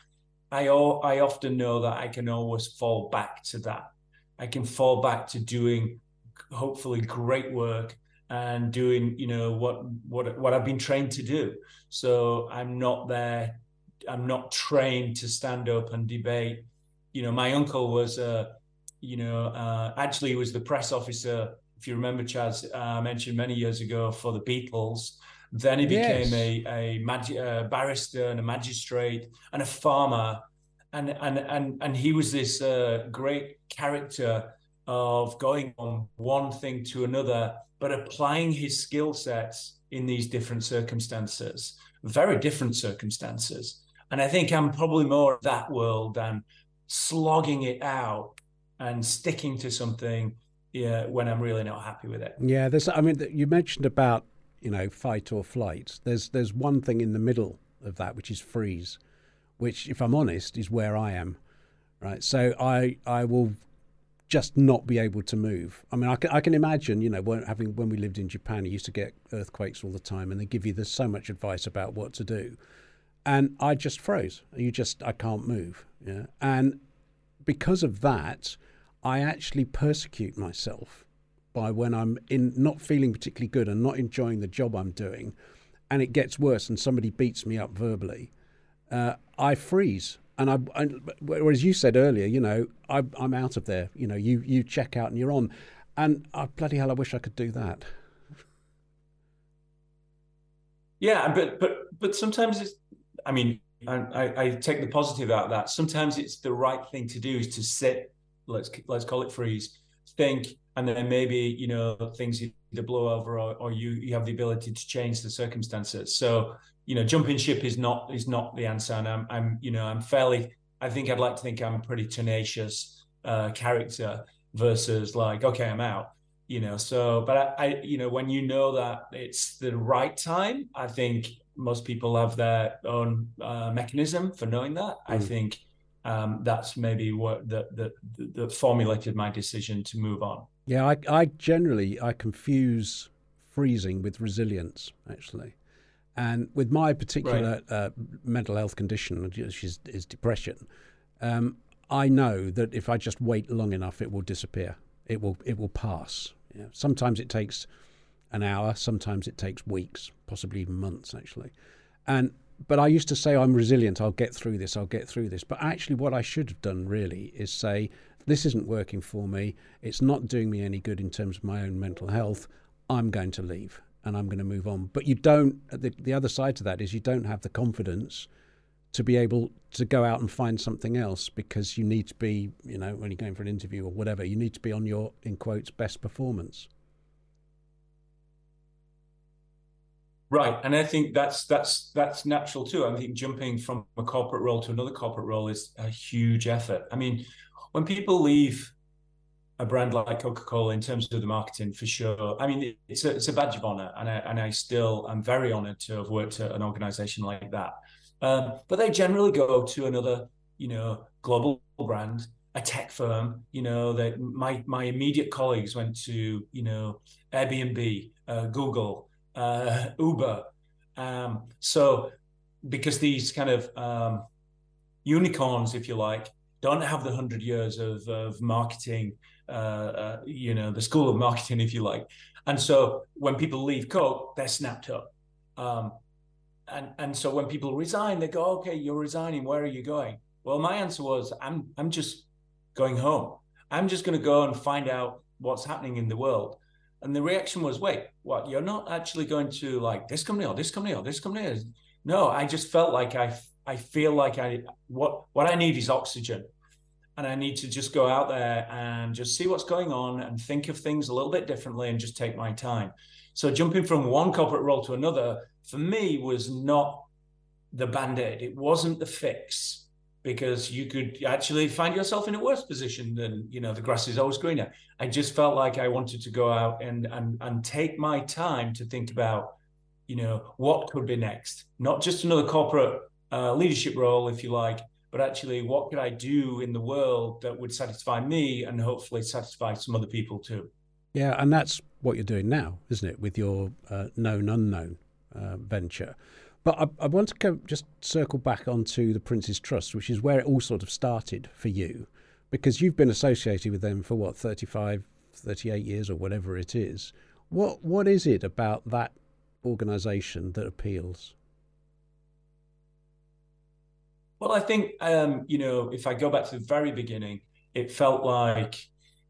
I often know that I can always fall back to that. I can fall back to doing hopefully great work and doing, what I've been trained to do. So I'm not there. I'm not trained to stand up and debate. My uncle was, actually was the press officer, if you remember, Chaz, mentioned many years ago for the Beatles. Then he became Yes. a barrister and a magistrate and a farmer, and he was this great character of going from one thing to another, but applying his skill sets in these different circumstances, very different circumstances. And I think I'm probably more of that world than slogging it out and sticking to something, yeah, when I'm really not happy with it. Yeah, I mean, you mentioned about, fight or flight. There's one thing in the middle of that, which is freeze, which, if I'm honest, is where I am. Right. So I will just not be able to move. I mean, I can imagine, when we lived in Japan, you used to get earthquakes all the time, and they give you so much advice about what to do. And I just froze. I can't move. Yeah. And because of that, I actually persecute myself by, when I'm not feeling particularly good and not enjoying the job I'm doing, and it gets worse and somebody beats me up verbally, I freeze. And whereas you said earlier, I'm out of there. You check out and you're on. And bloody hell, I wish I could do that. Yeah, but sometimes it's. I mean, I take the positive out of that. Sometimes it's the right thing to do is to sit. Let's call it freeze. Think, and then maybe things either blow over, or you have the ability to change the circumstances. So jumping ship is not the answer. And I'm fairly. I think I'd like to think I'm a pretty tenacious character versus like, okay, I'm out. So, but I when that it's the right time, I think most people have their own mechanism for knowing that. I think that's maybe what that formulated my decision to move on. Yeah, I generally confuse freezing with resilience, actually. And with my particular mental health condition, which is depression, I know that if I just wait long enough, it will disappear. It will pass. Yeah. Sometimes it takes an hour, sometimes it takes weeks, possibly even months, actually. But I used to say, I'm resilient, I'll get through this. But actually what I should have done really is say, this isn't working for me, it's not doing me any good in terms of my own mental health, I'm going to leave and I'm going to move on. But you don't, the other side to that is you don't have the confidence to be able to go out and find something else, because you need to be, when you're going for an interview or whatever, you need to be on your, in quotes, best performance. Right, and I think that's natural too. I think jumping from a corporate role to another corporate role is a huge effort. I mean, when people leave a brand like Coca-Cola in terms of the marketing, for sure. I mean, it's a badge of honor, and I'm very honored to have worked at an organization like that. But they generally go to another, global brand, a tech firm. My immediate colleagues went to, Airbnb, Google, Uber. So because these kind of unicorns, if you like, don't have the 100 years of marketing, the school of marketing, if you like. And so when people leave Coke, they're snapped up. And so when people resign, they go, okay, you're resigning. Where are you going? Well, my answer was, I'm just going home. I'm just going to go and find out what's happening in the world. And the reaction was, wait, what? You're not actually going to like this company or this company or this company? No, I just felt like I feel like what I need is oxygen. And I need to just go out there and just see what's going on and think of things a little bit differently and just take my time. So jumping from one corporate role to another, for me, was not the Band-Aid. It wasn't the fix, because you could actually find yourself in a worse position than, the grass is always greener. I just felt like I wanted to go out and take my time to think about, what could be next. Not just another corporate leadership role, if you like, but actually what could I do in the world that would satisfy me and hopefully satisfy some other people too. Yeah, and that's what you're doing now, isn't it, with your known unknown venture. But I want to just circle back onto the Prince's Trust, which is where it all sort of started for you, because you've been associated with them for what, 35, 38 years or whatever it is. What is it about that organisation that appeals? Well, I think, if I go back to the very beginning, it felt like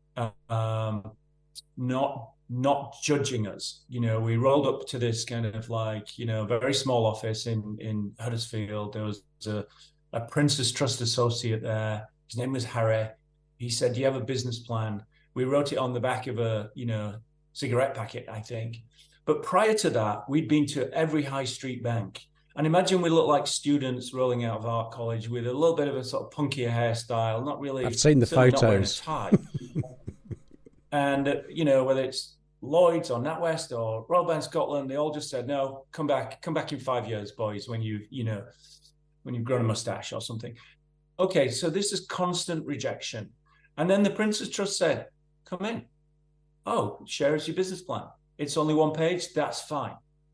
not judging us. We rolled up to this kind of very small office in Huddersfield. There was a Prince's Trust associate there. His name was Harry. He said, "Do you have a business plan?" We wrote it on the back of a cigarette packet, I think. But prior to that, we'd been to every high street bank. And imagine we look like students rolling out of art college with a little bit of a sort of punkier hairstyle, not really. I've seen the photos. Not wearing a tie. And whether it's Lloyd's or NatWest or Royal Bank Scotland, they all just said, "No, come back in 5 years, boys, when you've grown a mustache or something." Okay, so this is constant rejection. And then the Prince's Trust said, "Come in. Oh, share us your business plan. It's only one page. That's fine.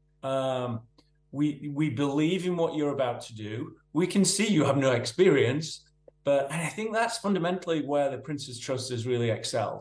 We believe in what you're about to do. We can see you have no experience, and I think that's fundamentally where the Prince's Trust has really excelled.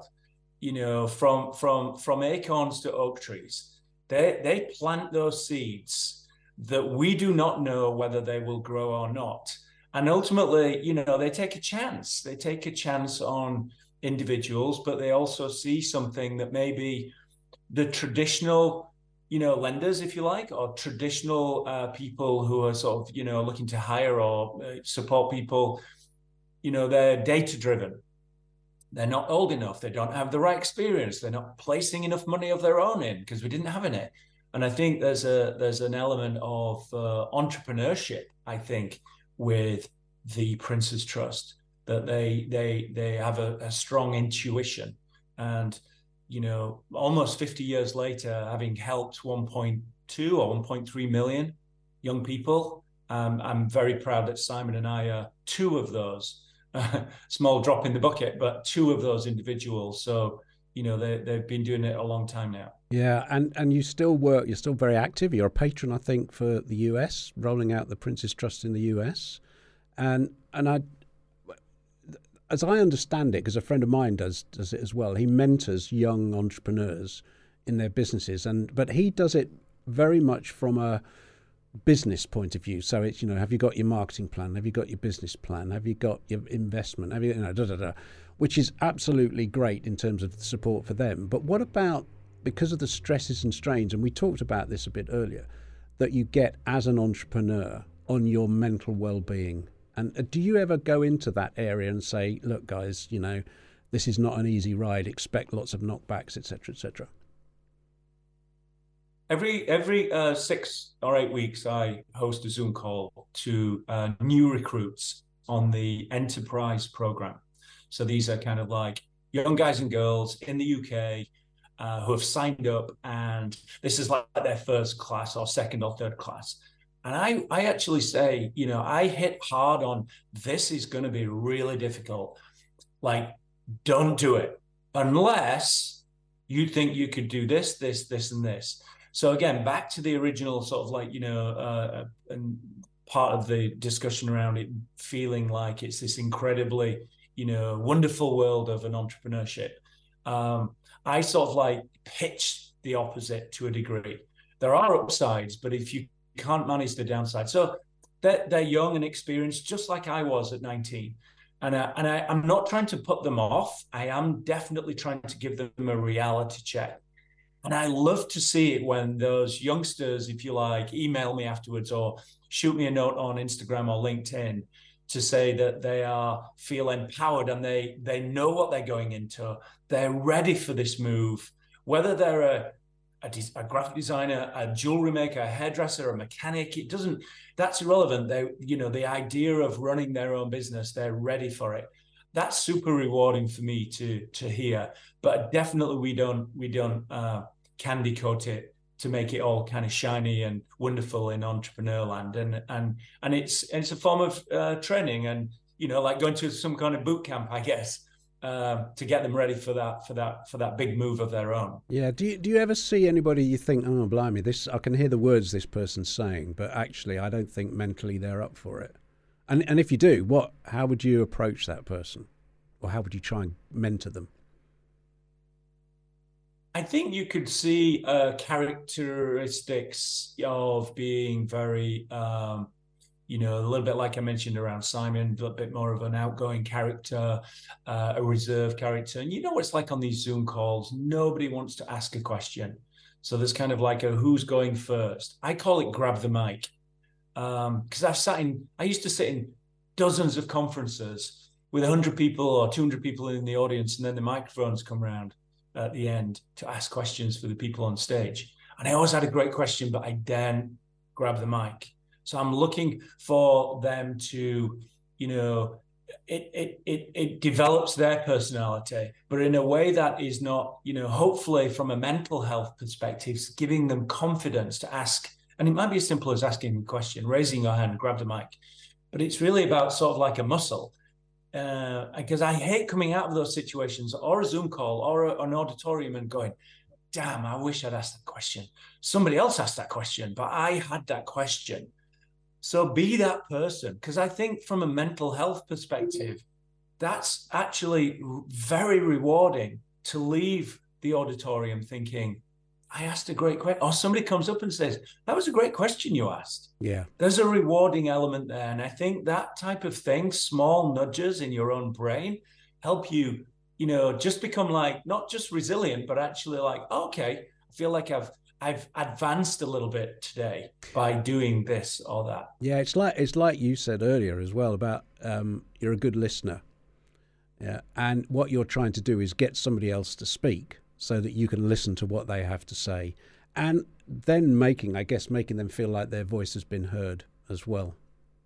From acorns to oak trees, they plant those seeds that we do not know whether they will grow or not. And ultimately, they take a chance. They take a chance on individuals, but they also see something that maybe the traditional, lenders, if you like, or traditional people who are sort of, looking to hire or support people, they're data-driven. They're not old enough. They don't have the right experience. They're not placing enough money of their own in because we didn't have any. And I think there's an element of entrepreneurship, I think, with the Prince's Trust, that they have a strong intuition. And, almost 50 years later, having helped 1.2 or 1.3 million young people, I'm very proud that Simon and I are two of those. Small drop in the bucket, but two of those individuals. So, they've been doing it a long time now. Yeah, and you still work, you're still very active. You're a patron, I think, for the US, rolling out the Prince's Trust in the US. And as I understand it, because a friend of mine does it as well, he mentors young entrepreneurs in their businesses, but he does it very much from a business point of view. So it's, have you got your marketing plan? Have you got your business plan? Have you got your investment? Have you, which is absolutely great in terms of the support for them. But what about, because of the stresses and strains, and we talked about this a bit earlier, that you get as an entrepreneur on your mental well-being? And do you ever go into that area and say, look, guys, this is not an easy ride, expect lots of knockbacks, et cetera, et cetera? Every 6 or 8 weeks, I host a Zoom call to new recruits on the enterprise program. So these are kind of like young guys and girls in the UK who have signed up, and this is like their first class or second or third class. And I actually say, I hit hard on, this is going to be really difficult. Like, don't do it unless you think you could do this, this, and this. So again, back to the original sort of and part of the discussion around it feeling like it's this incredibly, wonderful world of an entrepreneurship. I sort of pitch the opposite to a degree. There are upsides, but if you can't manage the downside. So they're young and experienced, just like I was at 19. And I'm not trying to put them off. I am definitely trying to give them a reality check. And I love to see it when those youngsters, if you like, email me afterwards or shoot me a note on Instagram or LinkedIn to say that they feel empowered and they know what they're going into. They're ready for this move, whether they're a graphic designer, a jewelry maker, a hairdresser, a mechanic. That's irrelevant. The idea of running their own business, they're ready for it. That's super rewarding for me to hear. But definitely we don't candy coat it to make it all kind of shiny and wonderful in entrepreneur land. And it's a form of training, and like going to some kind of boot camp, I guess. to get them ready for that big move of their own. Yeah. Do you ever see anybody you think, oh blimey, this, I can hear the words this person's saying, but actually I don't think mentally they're up for it? And if you do, how would you approach that person, or how would you try and mentor them? I think you could see characteristics of being very, a little bit like I mentioned around Simon, a bit more of an outgoing character, a reserved character. And you know what it's like on these Zoom calls? Nobody wants to ask a question. So there's kind of like a who's going first. I call it grab the mic. Because I used to sit in dozens of conferences with 100 people or 200 people in the audience, and then the microphones come around at the end to ask questions for the people on stage. And I always had a great question, but I daren't grab the mic. So I'm looking for them to, it develops their personality, but in a way that is not, hopefully from a mental health perspective, giving them confidence to ask. And it might be as simple as asking a question, raising your hand, grab the mic. But it's really about sort of like a muscle. Because I hate coming out of those situations or a Zoom call or an auditorium and going, damn, I wish I'd asked that question. Somebody else asked that question, but I had that question. So be that person. Because I think from a mental health perspective, that's actually very rewarding to leave the auditorium thinking, I asked a great question. Or somebody comes up and says, that was a great question you asked. Yeah. There's a rewarding element there. And I think that type of thing, small nudges in your own brain, help you, just become like, not just resilient, but actually like, okay, I feel like I've advanced a little bit today by doing this or that. Yeah, it's like you said earlier as well about you're a good listener. Yeah. And what you're trying to do is get somebody else to speak, so that you can listen to what they have to say, and then making them feel like their voice has been heard as well.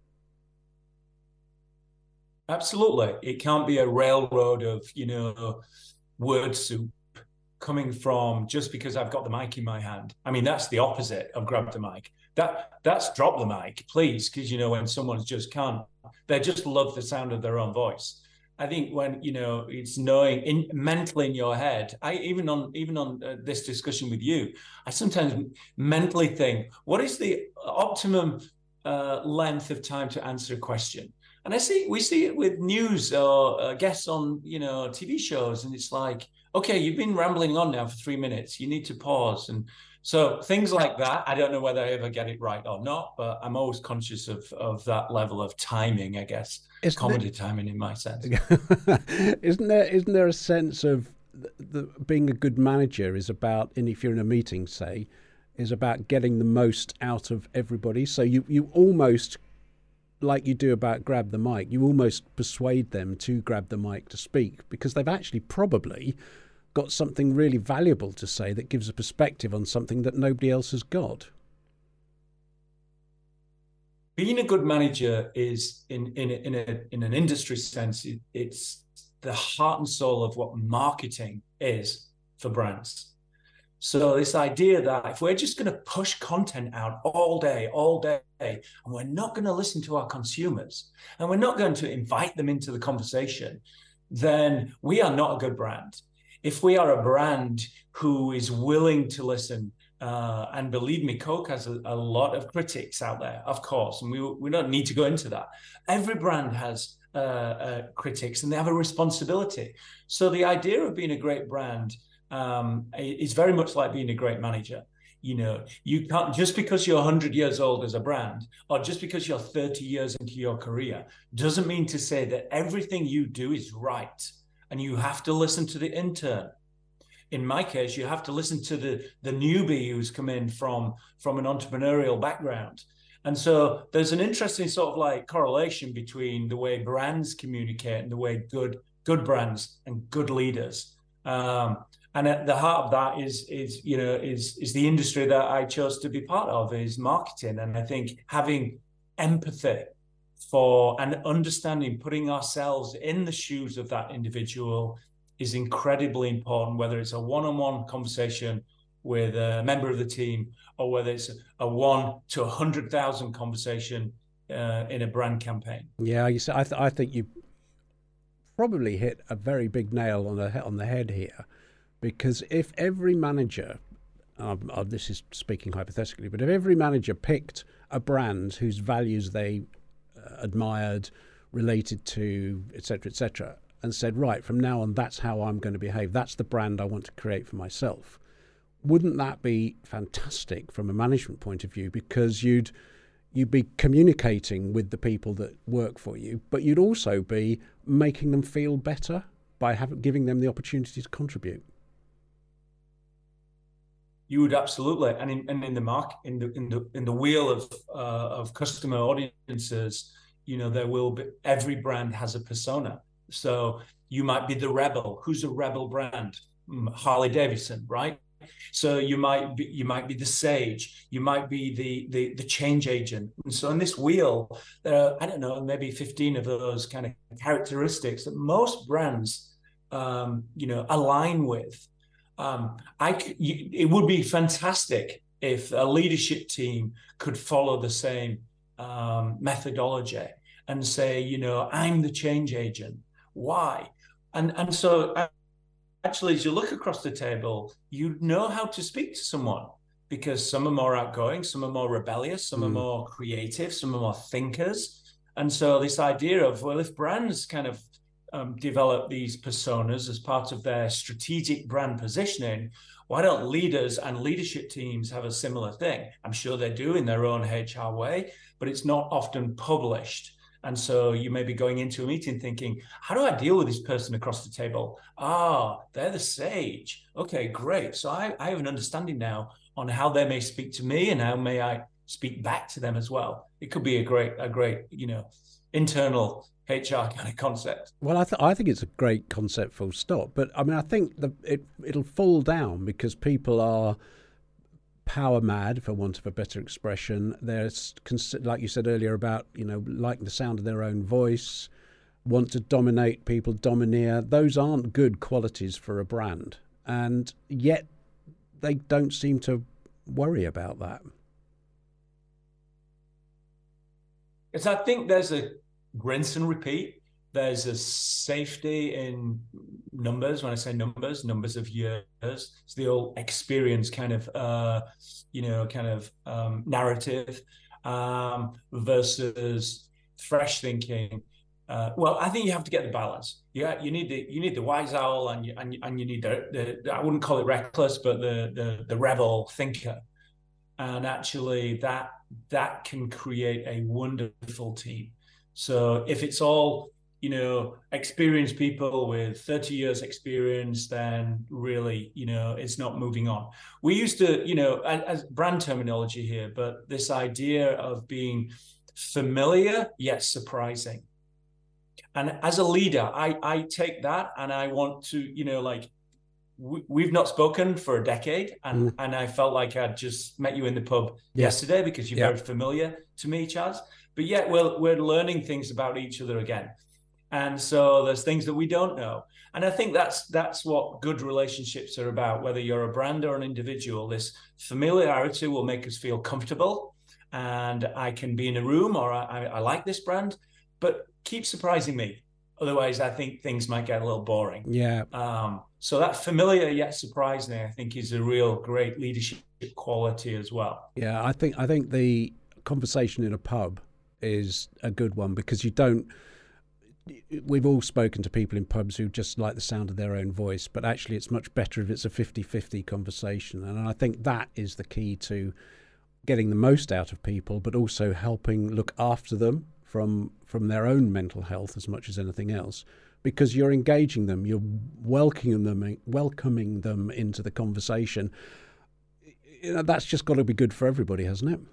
Absolutely. It can't be a railroad of, word soup coming from just because I've got the mic in my hand. I mean, that's the opposite of grab the mic. That's drop the mic, please, because, when someone just can't, they just love the sound of their own voice. I think when, it's knowing mentally in your head, even on this discussion with you, I sometimes mentally think, what is the optimum length of time to answer a question? And we see it with news or guests on, TV shows. And it's like, okay, you've been rambling on now for 3 minutes. You need to pause. And so things like that, I don't know whether I ever get it right or not, but I'm always conscious of that level of timing, I guess. Comedy timing in my sense. Isn't there a sense of the being a good manager is about, and if you're in a meeting, say, is about getting the most out of everybody. So you almost, like you do about grab the mic, you almost persuade them to grab the mic to speak, because they've actually probably got something really valuable to say that gives a perspective on something that nobody else has got. Being a good manager is, in an industry sense, it's the heart and soul of what marketing is for brands. So this idea that if we're just going to push content out all day, and we're not going to listen to our consumers, and we're not going to invite them into the conversation, then we are not a good brand. If we are a brand who is willing to listen, and believe me, Coke has a lot of critics out there, of course, and we don't need to go into that. Every brand has critics, and they have a responsibility. So the idea of being a great brand is very much like being a great manager. You can't, just because you're 100 years old as a brand, or just because you're 30 years into your career, doesn't mean to say that everything you do is right. And you have to listen to the intern. In my case, you have to listen to the newbie who's come in from an entrepreneurial background. And so there's an interesting sort of like correlation between the way brands communicate and the way good brands and good leaders. And at the heart of that is the industry that I chose to be part of, is marketing. And I think having empathy for and understanding, putting ourselves in the shoes of that individual is incredibly important, whether it's a one-on-one conversation with a member of the team, or whether it's a 1 to 100,000 conversation in a brand campaign. Yeah, I think probably hit a very big nail on the head here, because if every manager, this is speaking hypothetically, but if every manager picked a brand whose values they admired, related to, etc., and said, right, from now on, that's how I'm going to behave. That's the brand I want to create for myself. Wouldn't that be fantastic from a management point of view? Because you'd be communicating with the people that work for you, but you'd also be making them feel better by giving them the opportunity to contribute. You would absolutely, and in the wheel of customer audiences, there will be, every brand has a persona. So you might be the rebel. Who's a rebel brand? Harley Davidson, right? So you might be the sage. You might be the change agent. And so in this wheel, there are, I don't know, maybe 15 of those kind of characteristics that most brands, align with. It would be fantastic if a leadership team could follow the same methodology and say, I'm the change agent. Why? And so actually, as you look across the table, you know how to speak to someone, because some are more outgoing, some are more rebellious, some are more creative, some are more thinkers. And so this idea of, well, if brands kind of develop these personas as part of their strategic brand positioning, why don't leaders and leadership teams have a similar thing? I'm sure they do in their own HR way, but it's not often published. And so you may be going into a meeting thinking, how do I deal with this person across the table? They're the sage. Okay, great. So I have an understanding now on how they may speak to me and how may I speak back to them as well. It could be a great, internal HR kind of concept. Well, I think it's a great concept, full stop. But I mean, I think it'll fall down because people are power mad, for want of a better expression. There's, like you said earlier, about liking the sound of their own voice, want to dominate people, domineer. Those aren't good qualities for a brand, and yet they don't seem to worry about that. Because I think there's a rinse and repeat. There's a safety in numbers. When I say numbers of years, it's the old experience kind of, narrative versus fresh thinking. Well, I think you have to get the balance. You need the wise owl, and you need the I wouldn't call it reckless, but the rebel thinker. And actually, that can create a wonderful team. So if it's all experienced people with 30 years experience, then really, it's not moving on. We used to, as brand terminology here, but this idea of being familiar yet surprising. And as a leader, I take that and I want to, we've not spoken for a decade, and I felt like I'd just met you in the pub yesterday because you're very familiar to me, Chaz. But yet we're learning things about each other again. And so there's things that we don't know. And I think that's what good relationships are about, whether you're a brand or an individual. This familiarity will make us feel comfortable, and I can be in a room, or I like this brand, but keep surprising me. Otherwise, I think things might get a little boring. Yeah. So that familiar yet surprising, I think, is a real great leadership quality as well. Yeah, I think the conversation in a pub is a good one, because we've all spoken to people in pubs who just like the sound of their own voice, but actually it's much better if it's a 50-50 conversation. And I think that is the key to getting the most out of people, but also helping look after them from their own mental health as much as anything else, because you're engaging them, you're welcoming them into the conversation. That's just got to be good for everybody, hasn't it?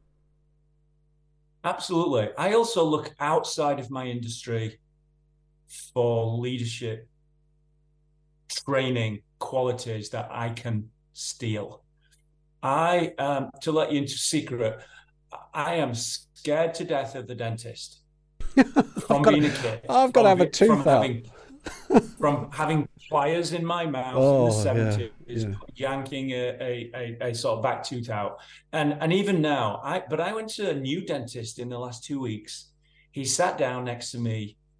Absolutely. I also look outside of my industry for leadership training qualities that I can steal. To let you into a secret, I am scared to death of the dentist. From being a kid. I've got to have a tooth out. From having pliers in my mouth in the 70s, yanking a sort of back tooth out. And even now, I went to a new dentist in the last 2 weeks. He sat down next to me.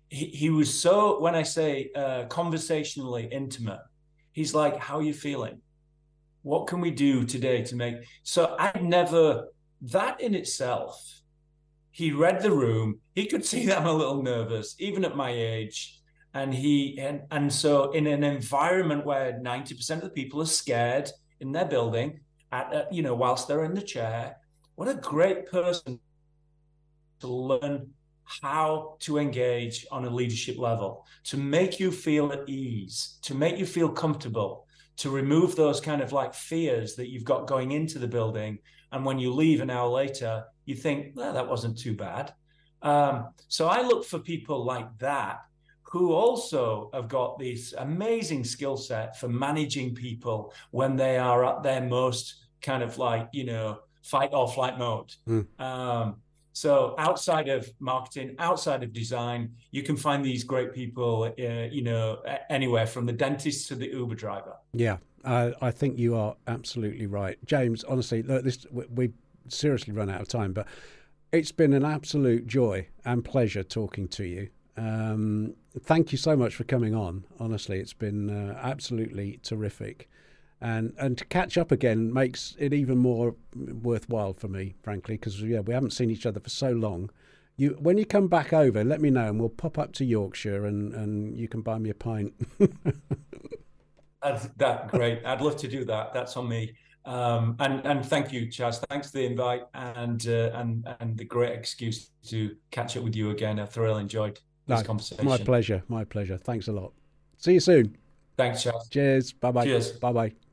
he was so, when I say conversationally intimate, he's like, how are you feeling? What can we do today to make, so I never, that in itself, he read the room. He could see that I'm a little nervous, even at my age. And so in an environment where 90% of the people are scared in their building, whilst they're in the chair, what a great person to learn how to engage on a leadership level, to make you feel at ease, to make you feel comfortable, to remove those kind of like fears that you've got going into the building. And when you leave an hour later, you think, well, that wasn't too bad. So I look for people like that who also have got this amazing skill set for managing people when they are at their most kind of like, fight or flight mode. So outside of marketing, outside of design, you can find these great people, anywhere from the dentist to the Uber driver. Yeah, I think you are absolutely right. James, honestly, look, we've seriously run out of time, but it's been an absolute joy and pleasure talking to you. Thank you so much for coming on. Honestly, it's been absolutely terrific. And to catch up again makes it even more worthwhile for me, frankly, because we haven't seen each other for so long. When you come back over, let me know, and we'll pop up to Yorkshire, and you can buy me a pint. That's great. I'd love to do that. That's on me. And thank you, Chas. Thanks for the invite and the great excuse to catch up with you again. I thoroughly enjoyed this conversation. My pleasure. My pleasure. Thanks a lot. See you soon. Thanks, Chas. Cheers. Bye bye. Cheers. Bye bye.